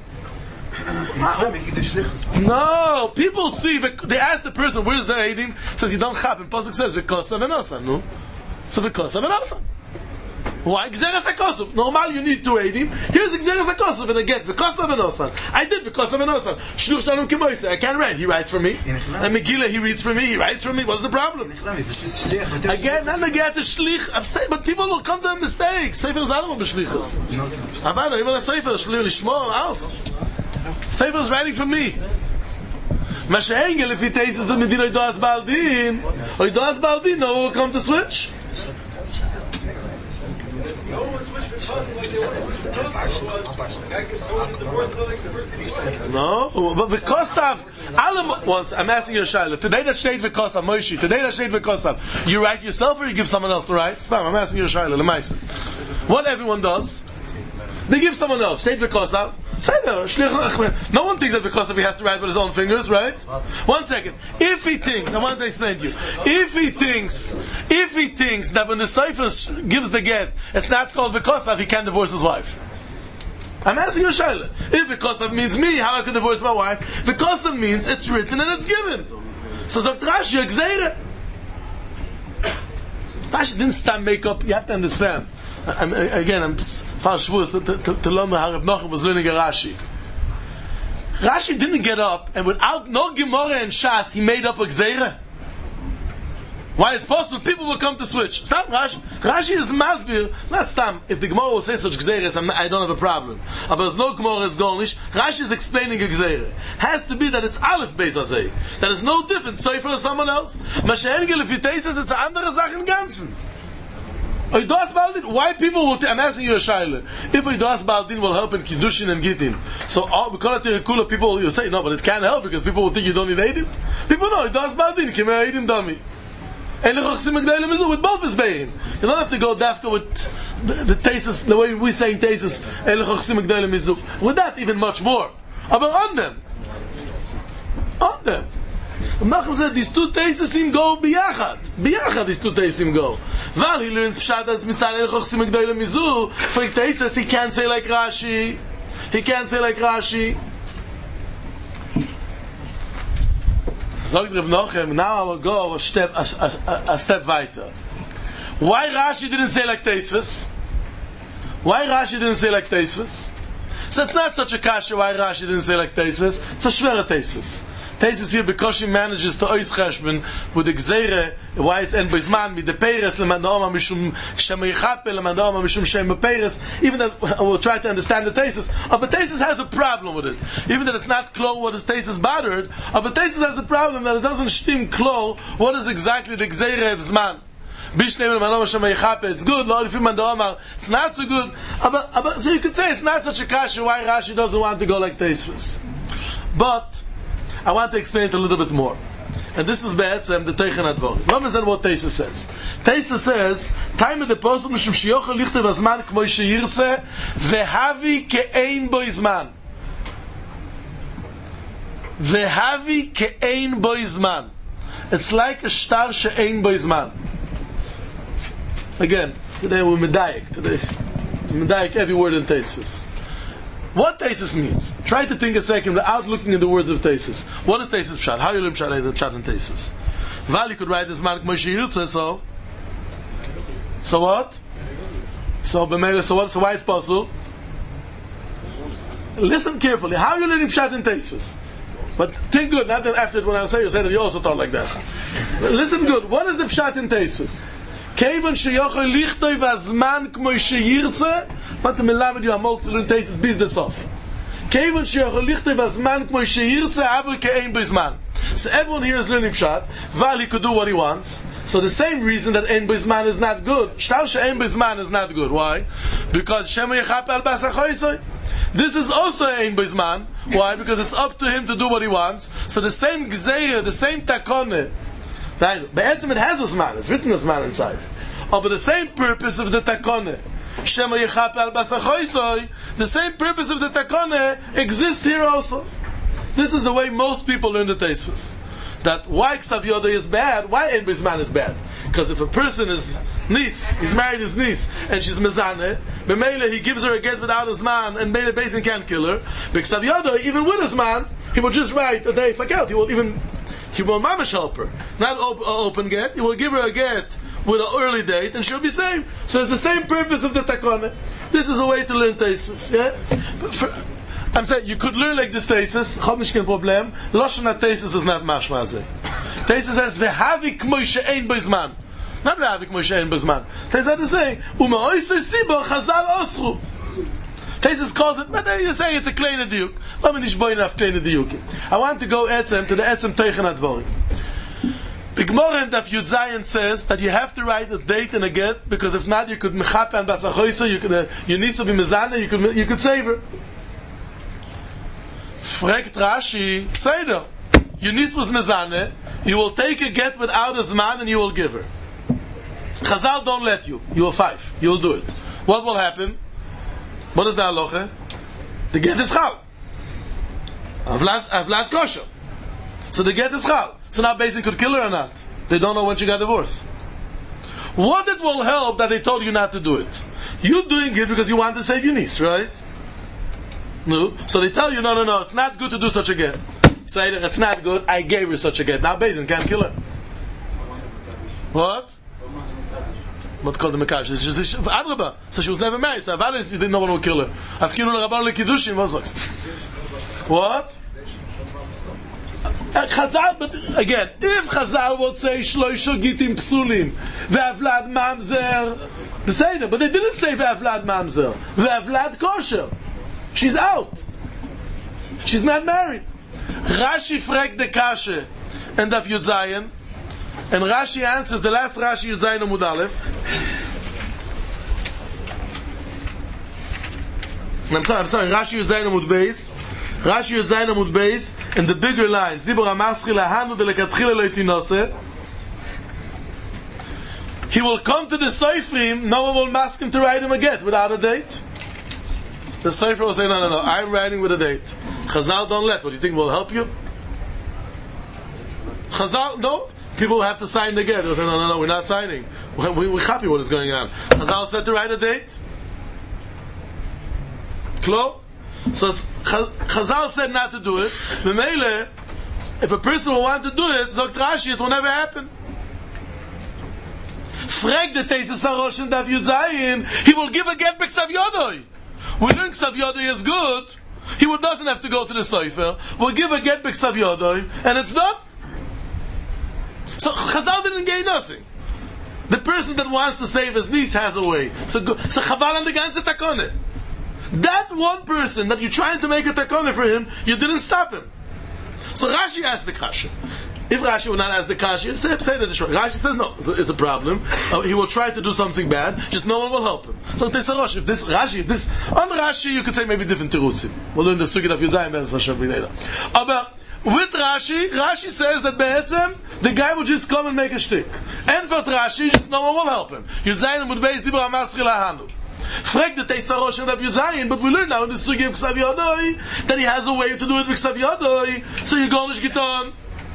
B: No, people see, they ask the person, where's the Eidim? Says, you don't chap, and Pasuk says v'kosav v'nosa. No? So v'kosav v'nosa. Why? Gzeres HaKosov. Normal, you need 2 Eidim. Here's Gzeres HaKosov, and again, V'kosav v'nosan. I did V'kosav v'nosan. Shluch Shalom K'moiseh. I can't write. He writes for me. And Megillah, he reads for me. He writes for me. What's the problem? Again, and again, the shlich. I'm saying, but people will come to a mistake. Sefer is allemaal b'shlichus. Avada, even a Sefer, shlich lishmo, alt. Sefer is writing for me. Masha'engel, if he tastes a medin, or does Baldin, no one will come to switch. No, but V'kosav, once I'm asking you a shayla. Today that shade V'kosav, Moshe. Today that shade V'kosav. You write yourself or you give someone else to write? Stop. I'm asking you a shayla. L'maisa. What everyone does, they give someone else. Shade V'kosav. No one thinks that V'kosav he has to write with his own fingers, right? 1 second. If he thinks, I want to explain to you. If he thinks that when the Sefer gives the get, it's not called V'kosav, he can't divorce his wife. I'm asking you a shayla. If V'kosav means me, how I could divorce my wife? V'kosav means it's written and it's given. So Zok Rashi, Gzeire. Rashi didn't stop make up. You have to understand. I'm far shvuz to learn how Reb Nochem was learning a Rashi. Rashi didn't get up and without no Gemara and Shas, he made up a Gzeire. Why it's possible people will come to switch. Stop, Rashi. Rashi is masbir. Not stam. If the Gemara will say such Gzeires, I don't have a problem. But there's no Gemara is Gornish. Rashi is explaining a Gzeire. Has to be that it's Aleph Beis Azeh. That is no different. Sefer or someone else. Masha'engel, if he tastes it's a andere Sache in Ganzen. Why people will I'm asking you a shayla. If Oidas Baldin will help in Kiddushin and Gittin, so because of people will say no, but it can't help because people will think you don't need Eidim. People know Oidas Baldin Kimei Eidim Dami. With both his bein. You don't have to go dafka with the tesis, the way we saying tesis. With that, even much more. But on them. Nachum said these 2 tesis go biyachad. Biyachad these 2 tesis go. While he learns pshat as mitzal el chochsim g'doyle mizu. For tesis he can't say like Rashi. Sagt Reb Nochem, now I will go a step weiter. Why Rashi didn't say like Teisvus? So it's not such a kasha why Rashi didn't say like Teisvus. It's a shvera Teisvus. Teisvus here because she manages to ois cheshbon with the gzeire, why it's en boizman, with the peiris, leman da'oma mishum shem yichape, leman da'oma mishum shem peiris. Even that we'll try to understand the Teisvus. But Teisvus has a problem with it. Even that it's not klo what is Teisvus bothered, but Teisvus has a problem that it doesn't shtim klo what is exactly the gzeire of zman. It's good, it's not so good. So you could say it's not such a kasha why Rashi doesn't want to go like Teisvus. But I want to explain it a little bit more. And this is Be'etzem, the Teichen Advor. Let me understand what Teisvus says. Teisvus says, time of the person, Mishum Shiyochel Lichte Vazman, K'moi Sheyirtze, Vehavi Ke'ein Bo Izman. Vehavi ke'ein bo izman. It's like a star she'ein bo izman. Again, today we're medayik. Today, medayik every word in Tosfos. What Tosfos means? Try to think a second without looking at the words of Tosfos. What is Tosfos pshat? How you learn pshat is a pshat in Tosfos? Vali could write this man Moshe Yirtzeh, so what? So why it's possible? Listen carefully. How are you learning pshat in Tosfos? But think good. Not that after when I say you said that you also thought like that. But listen good. What is the pshat in Tosfos? Kevan sheyochel lichtoi v'azman k'mo sheyirtze. But the melamed you amol to learn Tosfos business off. Kevan sheyochel lichtoi v'azman k'mo sheyirtze avu ke'ein b'zman. So everyone here is learning pshat. Val he could do what he wants. So the same reason that ein b'zman is not good. Shtar she'ein b'zman is not good. Why? Because shema yechap al basachoisoi. This is also ein b'zman. Why? Because it's up to him to do what he wants. So the same gzeir, the same takone. Be'etzim it has a zman. It's written a zman inside. Oh, but the same purpose of the takone. Shema yechap al basachoisoi. The same purpose of the takone exists here also. This is the way most people learn the Tosfos. That why Ksav Yoda is bad, why Ein B'zman is bad. Because if a person is niece, he's married his niece, and she's mezaneh, b'meile he gives her a get without his man, and Meile Beis Din can't kill her. But Ksav Yoda, even with his man, he will just write a day fakel. He will mamish help her. Not open get, he will give her a get with an early date, and she'll be saved. So it's the same purpose of the takone. This is a way to learn Tosfos. Yeah? I'm saying you could learn like this Tosfos. Hab nicht kein Problem. Lashon Tosfos is not mashma azeh. Tosfos says vehavi k'mo she'ein b'zman. Not vehavi k'mo she'ein b'zman. Tosfos is saying u'ma'oisei sibo chazal osru. Tosfos calls it, but you're saying it's a kleine diuk. Let me nicht boy enough kleine diuk. I want to go to the etzem teichen advorim. The Gemara in Daf Yud Zayin says that you have to write a date and a get, because if not, you could mechape and basachoisa, you need to be mezane, you could save her. Fragt Rashi, Pseider, Yunis was mezane, you will take a get without his man and you will give her. Chazal don't let you. You will five. You will do it. What will happen? What is the halacha? The get is chal. Avlad kosher. So the get is chal. So now Beis Din could kill her or not. They don't know when she got divorced. What it will help that they told you not to do it? You doing it because you want to save your niece, right? No. So they tell you, no, it's not good to do such a get. Say that it's not good, I gave her such a get. Now Beis Din can't kill her. What? What called the Mekadosh? Adraba. So she was never married. So Avalis didn't know one would kill her. Afkinu l'Rabban l'Kiddushin, what sagst? What? Chazal, but again, if Chazal would say Shloisha Gitim Psulim ve'avlad mamzer, beseder, but they didn't say ve'avlad mamzer, ve'avlad kosher. She's out. She's not married. Rashi fragt the kashe and Daf Yud Zayin, and Rashi answers the last Rashi Yud Zayin Amud Aleph. I'm sorry. Rashi Yud Zayin Amud Beis. Rashi Yud Zayin Amud Beis, in the bigger line, Zibur HaMaschil Lahanu Delekatchila Leitinose. He will come to the Seifrim, no one will ask him to write him a get without a date. The Seifrim will say, no, I'm writing with a date. Chazal don't let. What do you think will help you? Chazal, no. People have to sign the get. They'll say, no, we're not signing. We're happy what is going on. Chazal said to write a date. Klo? So Chazal said not to do it. Memele, if a person will want to do it, Zog Rashi, it will never happen. Frag the Tosfos HaRosh and Daf Yud Zayin, he will give a get by Ksav Yodoi. We learn Ksav Yodoi is good. He doesn't have to go to the Sefer. We'll give a get by Ksav Yodoi, and it's done. So Chazal didn't gain nothing. The person that wants to save his niece has a way. So Chaval and the ganze Takone. That one person that you're trying to make a takone for him, you didn't stop him. So Rashi asked the kasha. If Rashi would not ask the kasha, say that Rashi says no, it's a problem. He will try to do something bad, just no one will help him. So they say Rashi, if this on Rashi you could say maybe different terutzim. We'll learn the sugya of Yudayim Bez Hashem later. But with Rashi says that be'etzem the guy will just come and make a shtick. And for Rashi, just no one will help him. Yudayim would base Dibur HaMaschil Lahanu. Frag the Teisarosh and Daf Yud, but we learn now in the Sugi of Ksav Yodoi that he has a way to do it with Ksav Yodoi. So you go get on.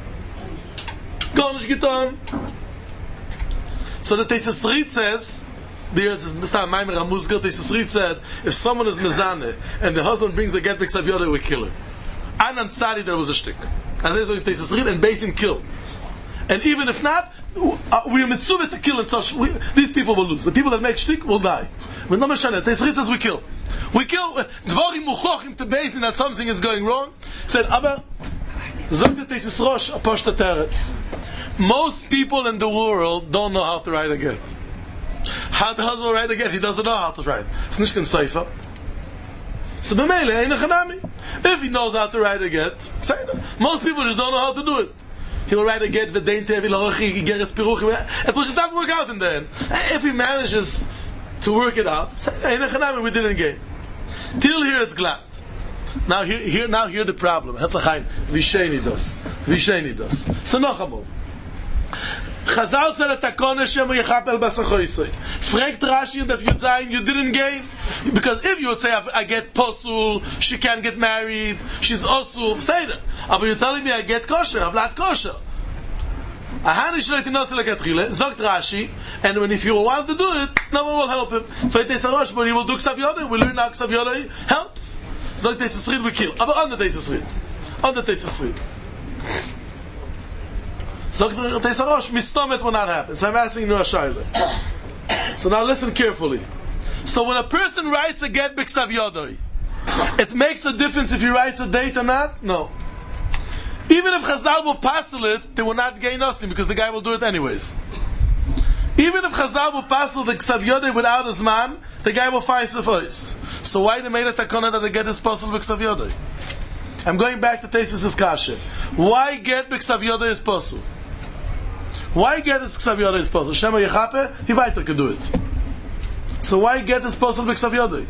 B: So the Teisasrit says, this time Maimer Amuzgar Teisasrit said, if someone is mezane and the husband brings the get Ksav Yodoi, we kill her. Anan Tzadi there was a shtick. As I said, Teisasrit and Beis Din kill. And even if not, we are mitzvah to kill and such. These people will lose. The people that make shtick will die. But no Meshana, Teisasrit says we kill. We kill. Dvorim muchochim to Beis Din that something is going wrong. Said, aber Zogt the Teisasrosh Aposhta Teretz. Most people in the world don't know how to write a get. How the husband write a get? He doesn't know how to write. It's nicht kein Seifer. So b'meile, ein echanami. If he knows how to write a get, most people just don't know how to do it. He will write a get, v'dein tevi l'hochi, geres piruchim. It will just not work out in the end. If he manages to work it out, ein echanami, we didn't gain. Till here it's glad. Now hear the problem. Hatzachayin, v'sheini das. So noch amol. Chazal said at Takone Shemo Yechapel Basachoisei. Fragt Rashi and if you saying you didn't gain, because if you would say I get posul, she can't get married, she's osul, say that. But you're telling me I get kosher, Avlat kosher. Ahani shlo itinos lekatchile, zogt Rashi, and when if you want to do it, no one will help him. Feites Arosh, but he will do Ksav Yodoi. We learn how Ksav Yodoi helps. Zogt Teisasrid we kill. Aber on the Teisasrid. So Teisarosh, mistomet will not happen. So I'm asking you a shaila. So now listen carefully. So when a person writes a get b'ksav yodoi, it makes a difference if he writes a date or not? No. Even if Chazal will passel it, they will not gain nothing because the guy will do it anyways. Even if Chazal will passel the ksav yodoi without his man, the guy will find the voice. So why they made a takana that the get is possible b'ksav yodoi? I'm going back to Teisas' kasha. Why get b'ksav yodoi is possible? Why get this Ksav Yodoi is possible? Shema Yechape, he weiter can do it. So why get this possible with Ksav Yodoi?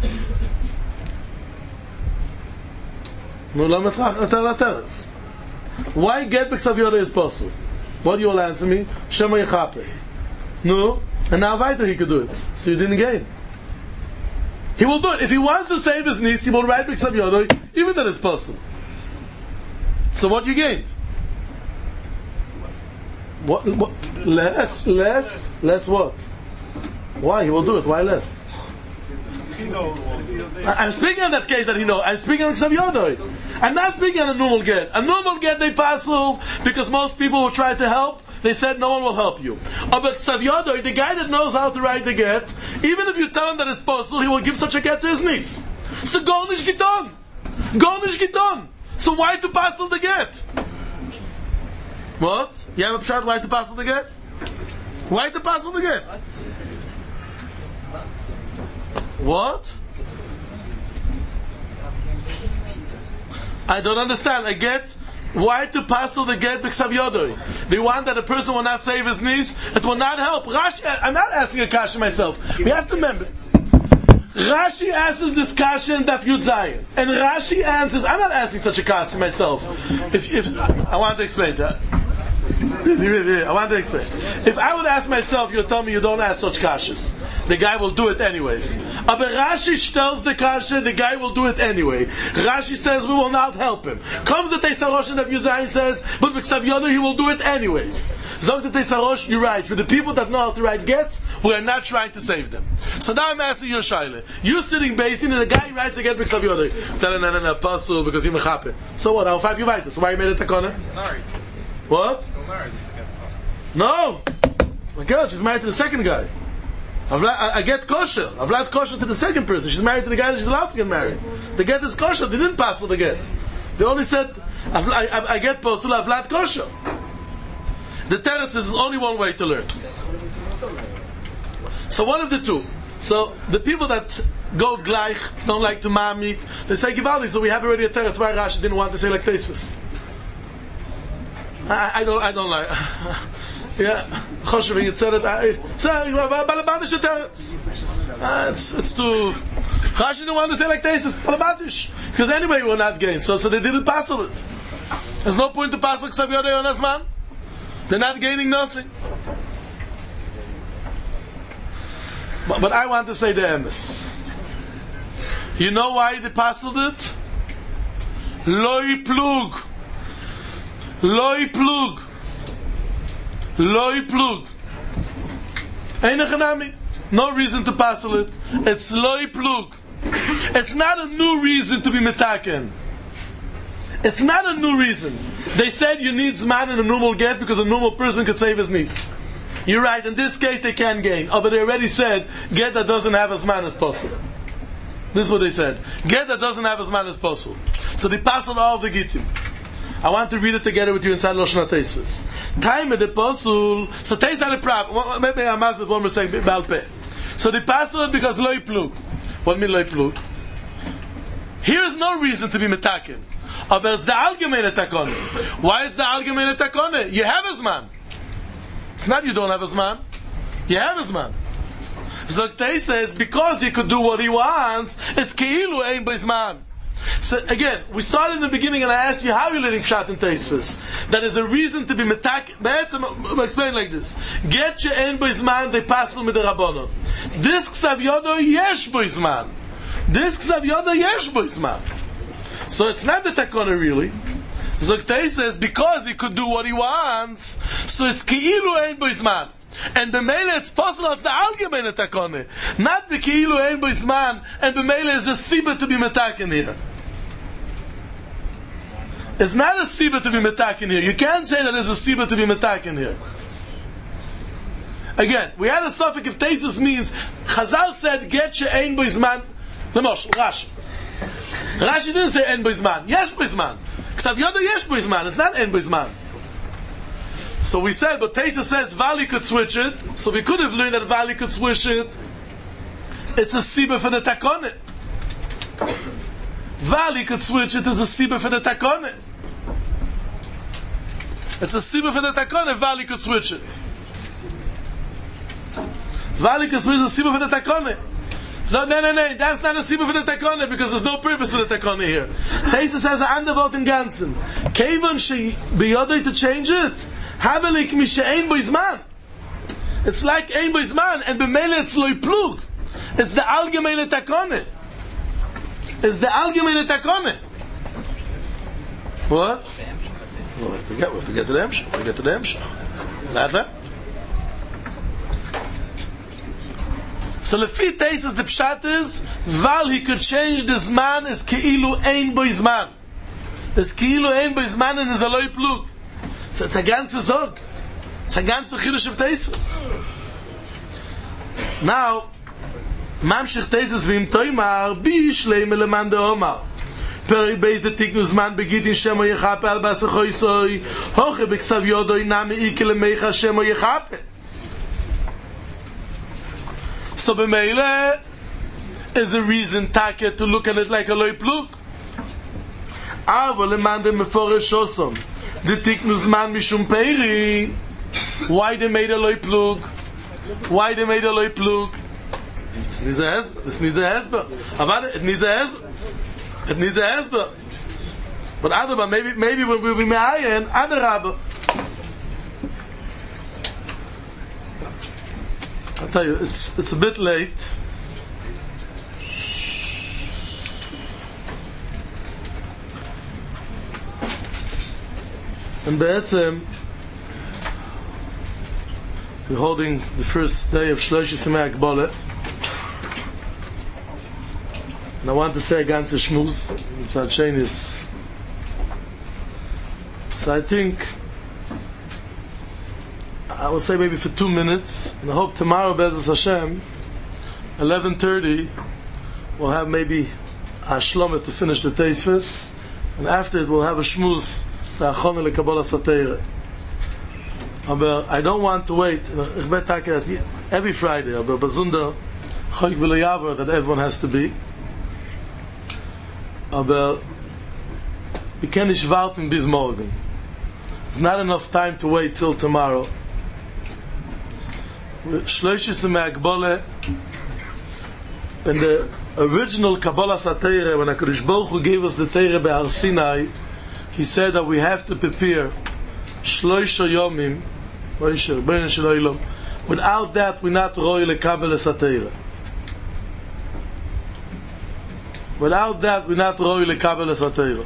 B: Why get Ksav Yodoi is possible? What do you all answer me? Shema Yechape. No, and now weiter he could do it. So you didn't gain. He will do it. If he wants to save his niece, he will write Ksav Yodoi, even that it's possible. So what you gained? What? Less what? Why? He will do it. Why less? I'm speaking on that case that he knows. I'm speaking on Ksav Yodoi. I'm not speaking on a normal get. A normal get they passel because most people will try to help. They said no one will help you. But Ksav Yodoi, the guy that knows how to write the get, even if you tell him that it's possible, he will give such a get to his niece. So go nish giton. So why to passel the get? What? You have a pshat why to passel the get? Why to passel the get? What? I don't understand. I get why to passel the get b'ksav yodoi. They want that a person will not save his niece. It will not help. Rashi, I'm not asking a kasha myself. We have to remember. Rashi asks this kasha in Daf Yud Zayin, and Rashi answers. I'm not asking such a kasha myself. If I want to explain that. I want to explain. If I would ask myself, you'll tell me you don't ask such kashas. The guy will do it anyways. But Rashi tells the kasha, the guy will do it anyway. Rashi says we will not help him. Comes the Teisarosh and the Yuzayin says, but with Ksav Yodoi he will do it anyways. Zog the Teisarosh, you're right. For the people that know how to write gets, we are not trying to save them. So now I'm asking you a shaila. You sitting based in, and the guy writes a get with Ksav Yodoi. Tell him, no, pasul because you're mechape. So what? I'll five you right. So why you made it takona? What? No! My God, she's married to the second guy. I get kosher. Avlat kosher to the second person. She's married to the guy that she's allowed to get married. The get is kosher. They didn't pass the get. They only said, I get postul avlat kosher. The teretz is only one way to learn. So one of the two. So the people that go gleich, don't like to mamit, they say givaldi, so we have already a teretz why Rashi didn't want to say like teisvus. I don't like. Yeah, Choshev, you said it. It's too. Rashi didn't want to say like this. It's Balabatish because anyway we will not gain. So they didn't passel it. There's no point to passel Ksav Yodoi on Asman. They're not gaining nothing. But I want to say the emes. You know why they passled it? Loi plug. Loi plug. Loi plug. No reason to passel it. It's loi plug. It's not a new reason to be metaken. It's not a new reason. They said you need zman in a normal get because a normal person could save his niece. You're right, in this case they can gain. Oh, but they already said get that doesn't have as man as possible. This is what they said. Get that doesn't have as man as possible. So they passed all the gittim. I want to read it together with you inside Lashon HaTosfos. Time of the Pasul. So taste that a problem. Maybe I'm asking one more second. Balpe. So they passed it because loy plug. What mean loy plug? Here is no reason to be metaken. But it's the allgemeine takone. Why it's the allgemeine takone? You have a zman. It's not you don't have a zman. You have a zman. Zoktei says because he could do what he wants, it's keilu ein b'zman. So again, we started in the beginning and I asked you how you're learning Pshat in Tosfos. That is a reason to be metak. I'll explain like this. Get your ein b'zman, they pass with the Rabbanon. This ksav yodo yesh b'zman. This ksav yodo yesh b'zman. So it's not the takona really. Zoktei says because he could do what he wants, so it's keilu ein b'zman. And b'meile it's possible it's the allgemeine takone, not the keilu ein b'zman. And b'meile is a siba to be metaken here. It's not a siba to be metaken here. You can't say that there's a siba to be metaken here. Again, we had a suffix if Tosfos means Chazal said get your ein b'zman. Lemosh Rashi. Rashi didn't say ein b'zman. Yesh b'zman. Ksav yoda yesh b'zman. It's not ein b'zman. So we said, but Tosfos says Vali could switch it, so we could have learned that Vali could switch it. It's a siba for the takone. Vali could switch it as a siba for the takone. It's a siba for the takone, Vali could switch it. Vali could switch the siba for the takone. So no, that's not a siba for the takone because there's no purpose for the takone here. Tosfos has an undervolt in Gansen. Kevon she biyodai to change it. Havelik mishein boizman. It's like ein boizman, and b'meile it's loy plug. It's the allgemeine takone. It's the allgemeine takone. What? Well, we have to get to the Emshach. We have to get to the Emshach. Nada. So lefi Tosfos the pshat is val he could change the zman is keilu ein boizman. It's keilu ein boizman and is a loy plug. It's a ganze Zog. It's a ganze Chidush of Tosfos. Now, Mamshech Tosfos v'im toimar b'ishleim eleman de Omar. Peri beis de tiknu zman begit in Shemo Yechape al basechoisoi hoche b'ksav yodoi nami ike lemecha Shemo Yechape. So b'meile is a reason take to look at it like a loy plug. Avo leman de meforesh osom. The tiknu zman mishum peri. Why they made a loy plug? Why they made a loy plug? This needs a hesber. This needs a hesber. Avada, it needs a hesber. It needs a hesber. But Adaba, maybe when we me'ayin, Adarabba. I'll tell you, it's a bit late. And Be'etzem, we're holding the first day of Shlosh Yismei Akbole. And I want to say a ganze Shmuz. It's our Sheinis. So I think I will say maybe for 2 minutes. And I hope tomorrow, Be'ezus Hashem, 11:30, we'll have maybe a Shlomah to finish the Tosfos. And after it, we'll have a Shmuz. But I don't want to wait. Every Friday, that everyone has to be. Aber we can't nicht warten bis morgen. There's not enough time to wait till tomorrow. Shlosh Yismei Akbole, in the original Kabbalah Satire, when HaKadosh Baruch Hu gave us the Torah be'Har Sinai, he said that we have to prepare Shloisha Yomim, Without that, we're not roy lekabel esatera. Without that, we're not roy lekabel esatera.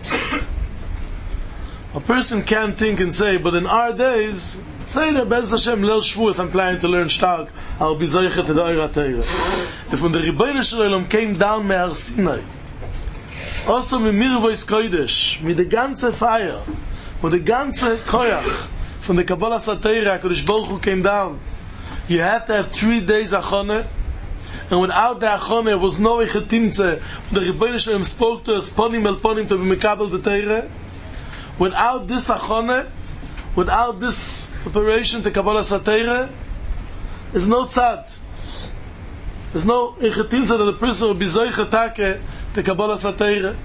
B: A person can think and say, but in our days, say that Bez Hashem Leil Shavuos, I'm planning to learn stark, I'll be zoichet to the Eira Teira. If when the Rebbeinu Shalom came down Me'ar Sinai, also mit Mirvois Kodesh, mit der ganze Feier, with the ganze Koyach, from the Kabbalah Satira, HaKadosh Baruch Hu came down, you had to have 3 days Achoneh, and without the Achoneh, there was no Echetimtze, when the Rebbeinu Shalom spoke to us, Ponim El Ponim, to be Mekabel the Teira. Without this Achoneh, without this preparation to Kabbalah Satira, there's no tzad. There's no Echetimtze that the person will be Zoiche Take to Kabbalah Satira.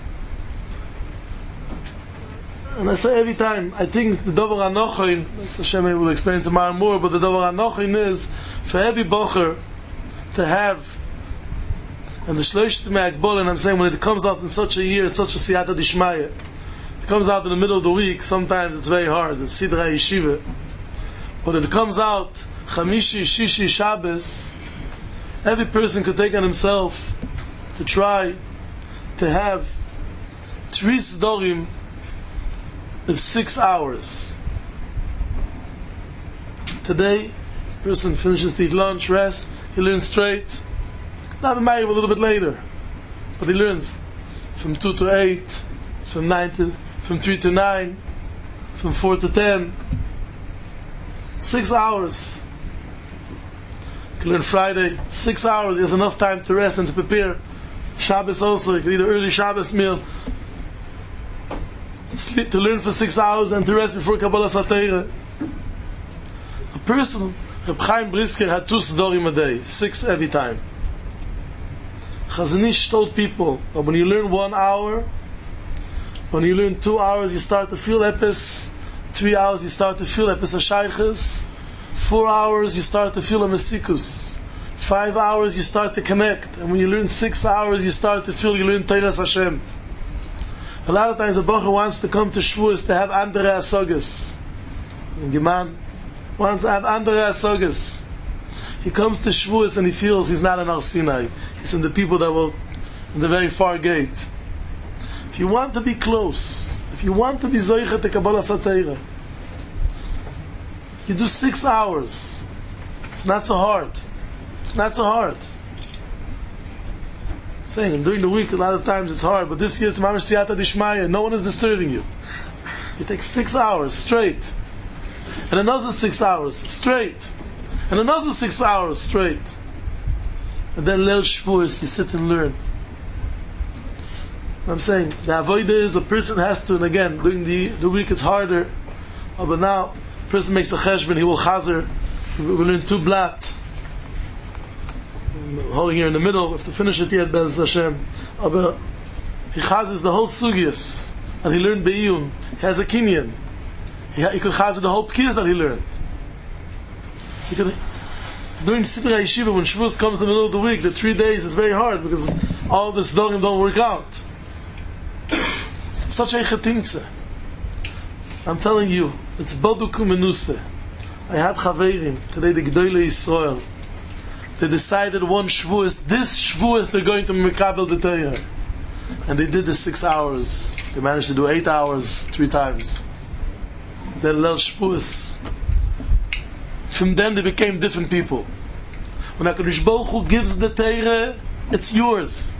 B: And I say every time, I think the Dover HaNochoin, Hashem will explain tomorrow more, but the Dover HaNochoin is for every bocher to have, and the Shlosh Tzimei and I'm saying when it comes out in such a year, it's such a Siyata Dishmaya. It comes out in the middle of the week, sometimes it's very hard, it's Sidra Yeshiva. But it comes out Chamishi, Shishi, Shabbos, every person could take on himself to try to have 3 Sidorim of 6 hours. Today, person finishes to eat lunch, rest, he learns straight. Not married a little bit later, but he learns from 2 to 8, from 3 to 9, from 4 to 10. 6 hours. You can learn Friday, 6 hours. He has enough time to rest and to prepare. Shabbos also, you can eat an early Shabbos meal. To learn for 6 hours and to rest before Kabbalah Satira. A person, Reb Chaim Brisker had 2 Sidorim a day, 6 every time. Chazon Ish told people that when you learn 1 hour, when you learn 2 hours, you start to feel epis. 3 hours, you start to feel epis hashayches. 4 hours, you start to feel a mesikus. 5 hours, you start to connect. And when you learn 6 hours, you start to feel you learn Teiras Hashem. A lot of times a Bacher wants to come to Shavuos to have andere asogas. And Geman wants to have andere asogas. He comes to Shavuos and he feels he's not in Har Sinai. He's in the people that will in the very far gate. If you want to be close, if you want to be Zoichet to Kabbalah Satira, you do 6 hours. It's not so hard. It's not so hard. I'm saying, during the week, a lot of times it's hard, but this year it's Mamash Siyata Dishmaya, no one is disturbing you. You take 6 hours straight, and another 6 hours straight, and another 6 hours straight. And then Leil Shavuos, you sit and learn. I'm saying, the avodah is a person has to, and again, during the week it's harder, but now, a person makes a cheshbon, he will chazer, we will learn 2 blat. I'm holding here in the middle, we have to finish it yet, Bez Hashem. But he chazers the whole sugyas, and he learned be'iyun, he has a kinyan. He could chazer the whole pkiyas that he learned. He could, during Sidra Yeshiva, when Shavuos comes in the middle of the week, the 3 days is very hard, because all this dorim don't work out. Such a chetimtze. I'm telling you, it's boduku menuse. I had chaverim today, the G'dolei Yisrael. They decided one Shavuos, this Shavuos they're going to Mekabel the Torah, and they did the 6 hours. They managed to do 8 hours 3 times. Then Leil Shavuos. From then they became different people. When HaKadosh Baruch Hu gives the Torah, it's yours.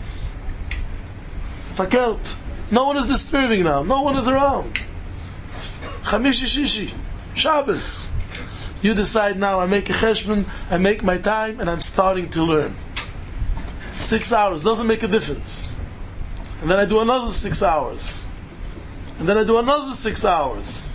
B: Fakert. No one is disturbing now. No one is around. It's Chamishi Shishi, Shabbos. You decide now, I make a cheshbon, I make my time, and I'm starting to learn. 6 hours, doesn't make a difference. And then I do another 6 hours. And then I do another 6 hours.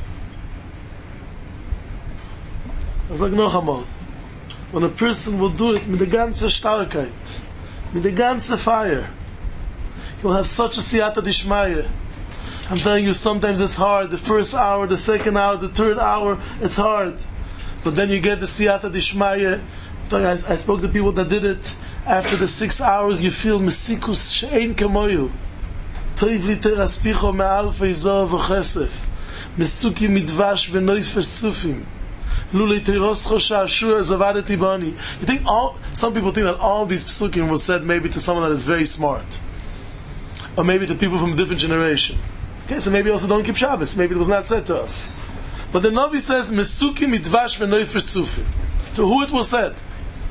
B: It's like Nochamol. When a person will do it with the ganze Starkheit, with the ganze fire, he will have such a siyata dishmaya. I'm telling you, sometimes it's hard. The first hour, the second hour, the third hour, it's hard. But then you get the siyata dishmaya. I spoke to people that did it. After the 6 hours, you feel mesikus she'ein kemoyu. Toiv li teraspicho me'al feizor v'chesef. Mesuki midvash v'noifesh tzufim. Lulei Teiroscho Shashur Zavadeti Bani. You think some people think that all these psukim were said maybe to someone that is very smart, or maybe to people from a different generation. Okay, so maybe also don't keep Shabbos. Maybe it was not said to us. But the Navi says, Mesukim Midvash V'Noifesh Tzufim. To who it was said?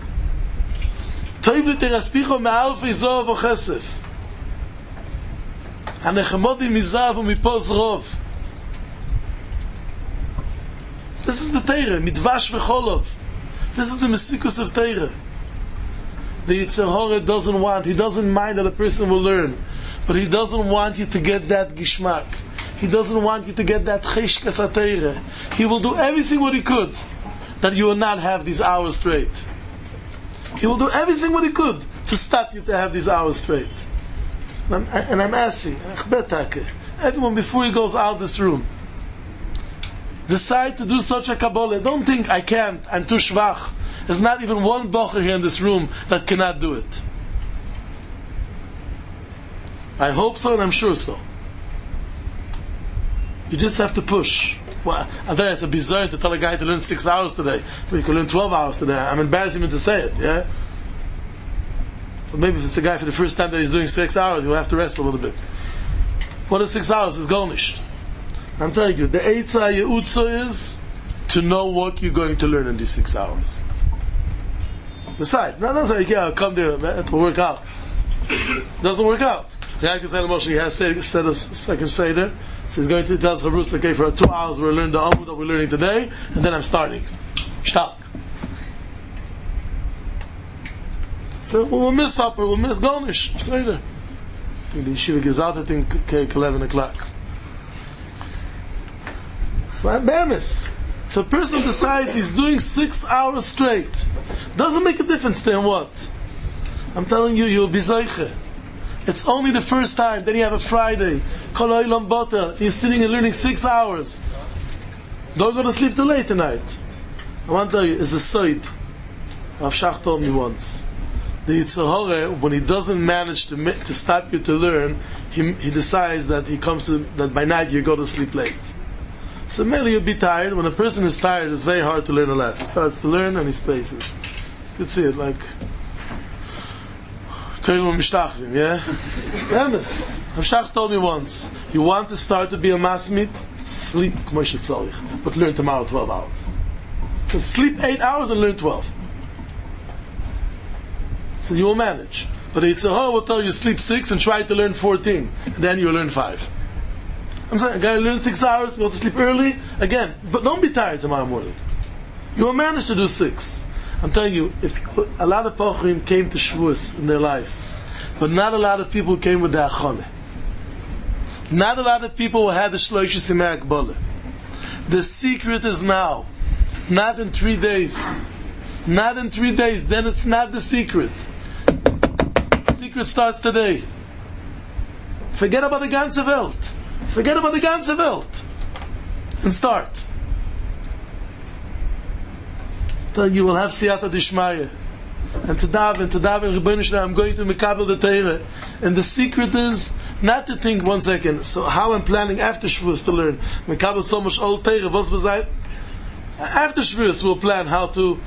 B: Toiv L'Teraspicho Me'alfei Zohar V'Chesef. Hanechemodi Mizav U'Mipoz Rov. This is the Teirah, Midvash V'Cholov. This is the Mesikus of Teirah. The Yetzer Hara doesn't want, he doesn't mind that a person will learn, but he doesn't want you to get that Gishmak. He doesn't want you to get that Cheshkas HaTeirah. He will do everything what he could that you will not have these hours straight. He will do everything what he could to stop you to have these hours straight. And I'm asking, everyone before he goes out this room, decide to do such a Kabbalah. Don't think, I can't, I'm too shvach. There's not even one bocher here in this room that cannot do it. I hope so and I'm sure so. You just have to push. Well, I think it's a bizarre to tell a guy to learn 6 hours today, but you can learn 12 hours today. I'm embarrassed even to say it, yeah? But maybe if it's a guy for the first time that he's doing 6 hours, he'll have to rest a little bit. What is 6 hours? It's garnished. I'm telling you, the Eitzah Ye'utza is to know what you're going to learn in these 6 hours. Decide. Not say, yeah, I'll come there, it will work out. Doesn't work out. The guy can say to Moshe, he has said a second Seder, so he's going to tell Chavrus, okay, for 2 hours we'll learn the Amud that we're learning today, and then I'm starting. Shtak. So we'll miss supper, we'll miss Garnish, Seder. I think the yeshiva gives out, I think, cake 11 o'clock. Bemis. If a person decides he's doing 6 hours straight, doesn't make a difference to him what? I'm telling you, you'll be Zeiche. It's only the first time, then you have a Friday. Kol Olam Botel. You're sitting and learning 6 hours. Don't go to sleep too late tonight. I want to tell you, it's a site. Rav Shach told me once. The Yetzer Hara, when he doesn't manage to stop you to learn, he decides that he comes to that by night you go to sleep late. So mainly you'll be tired. When a person is tired, it's very hard to learn a lot. He starts to learn and he spaces. You could see it like yeah? Rav Shach told me once, you want to start to be a masmid? Sleep but learn tomorrow 12 hours. So sleep 8 hours and learn 12. So you will manage. But the Yetzer Hara will tell you sleep 6 and try to learn 14. And then you will learn 5. I'm saying, a guy learn 6 hours, go to sleep early, again, but don't be tired tomorrow morning. You will manage to do 6. I'm telling you, a lot of Pochrim came to Shavuos in their life, but not a lot of people came with the Achone. Not a lot of people had the Shloishes Simei Akbala. The secret is now, not in 3 days. Not in 3 days, then it's not the secret. The secret starts today. Forget about the ganze Welt. Forget about the ganze Welt. And start. Then you will have Siyata Dishmaya. And to daven, Rebbeinu Shalom, I'm going to Mekabel the Teirah. And the secret is not to think 1 second, so how I'm planning after Shavuos to learn. Mekabel so much old Teirah, was I? After Shavuos we'll plan how to,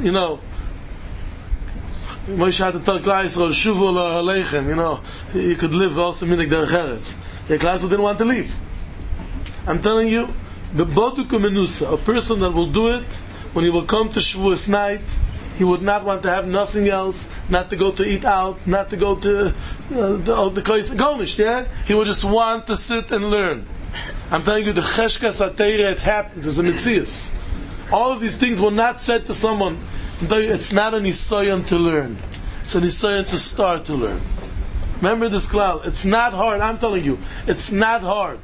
B: Moshe had to tell Klal Yisrael, Shuvu Aleichem, you could live also Minik Derech Eretz. The Klal Yisrael didn't want to leave. I'm telling you, the Boduk Menusa, a person that will do it, when he will come to Shavuos night, he would not want to have nothing else, not to go to eat out, not to go to the Kois Golnish, yeah? He would just want to sit and learn. I'm telling you, the Cheshkas HaTeirah, it happens, it's a Metzias. All of these things were not said to someone. I'm telling you, it's not an Nisayon to learn. It's an Nisayon to start to learn. Remember this klal, it's not hard, I'm telling you, it's not hard.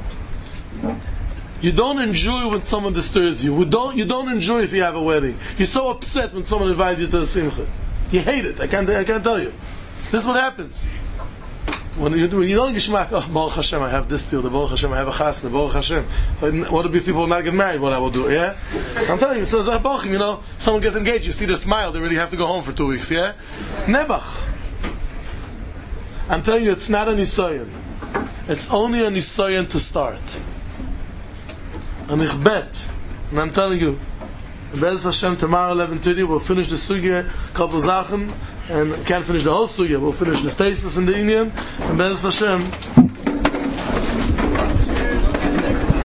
B: You don't enjoy when someone disturbs you. You don't enjoy if you have a wedding. You're so upset when someone invites you to a simcha. You hate it. I can't tell you. This is what happens. When you don't gishmak, Baruch Hashem, I have this deal. The Baruch Hashem, I have a chasna. Baruch Hashem. What if people will not get married? What I will do? Yeah. I'm telling you. So someone gets engaged. You see the smile. They really have to go home for 2 weeks. Yeah. Nebach. I'm telling you, it's not a nisayon. It's only a nisayon to start. And ich bet, and I'm telling you, And Bez Hashem, tomorrow 11:30 we'll finish the sugya, couple zachen, and can't finish the whole sugya. We'll finish the stasis in the Indian, and Bez Hashem.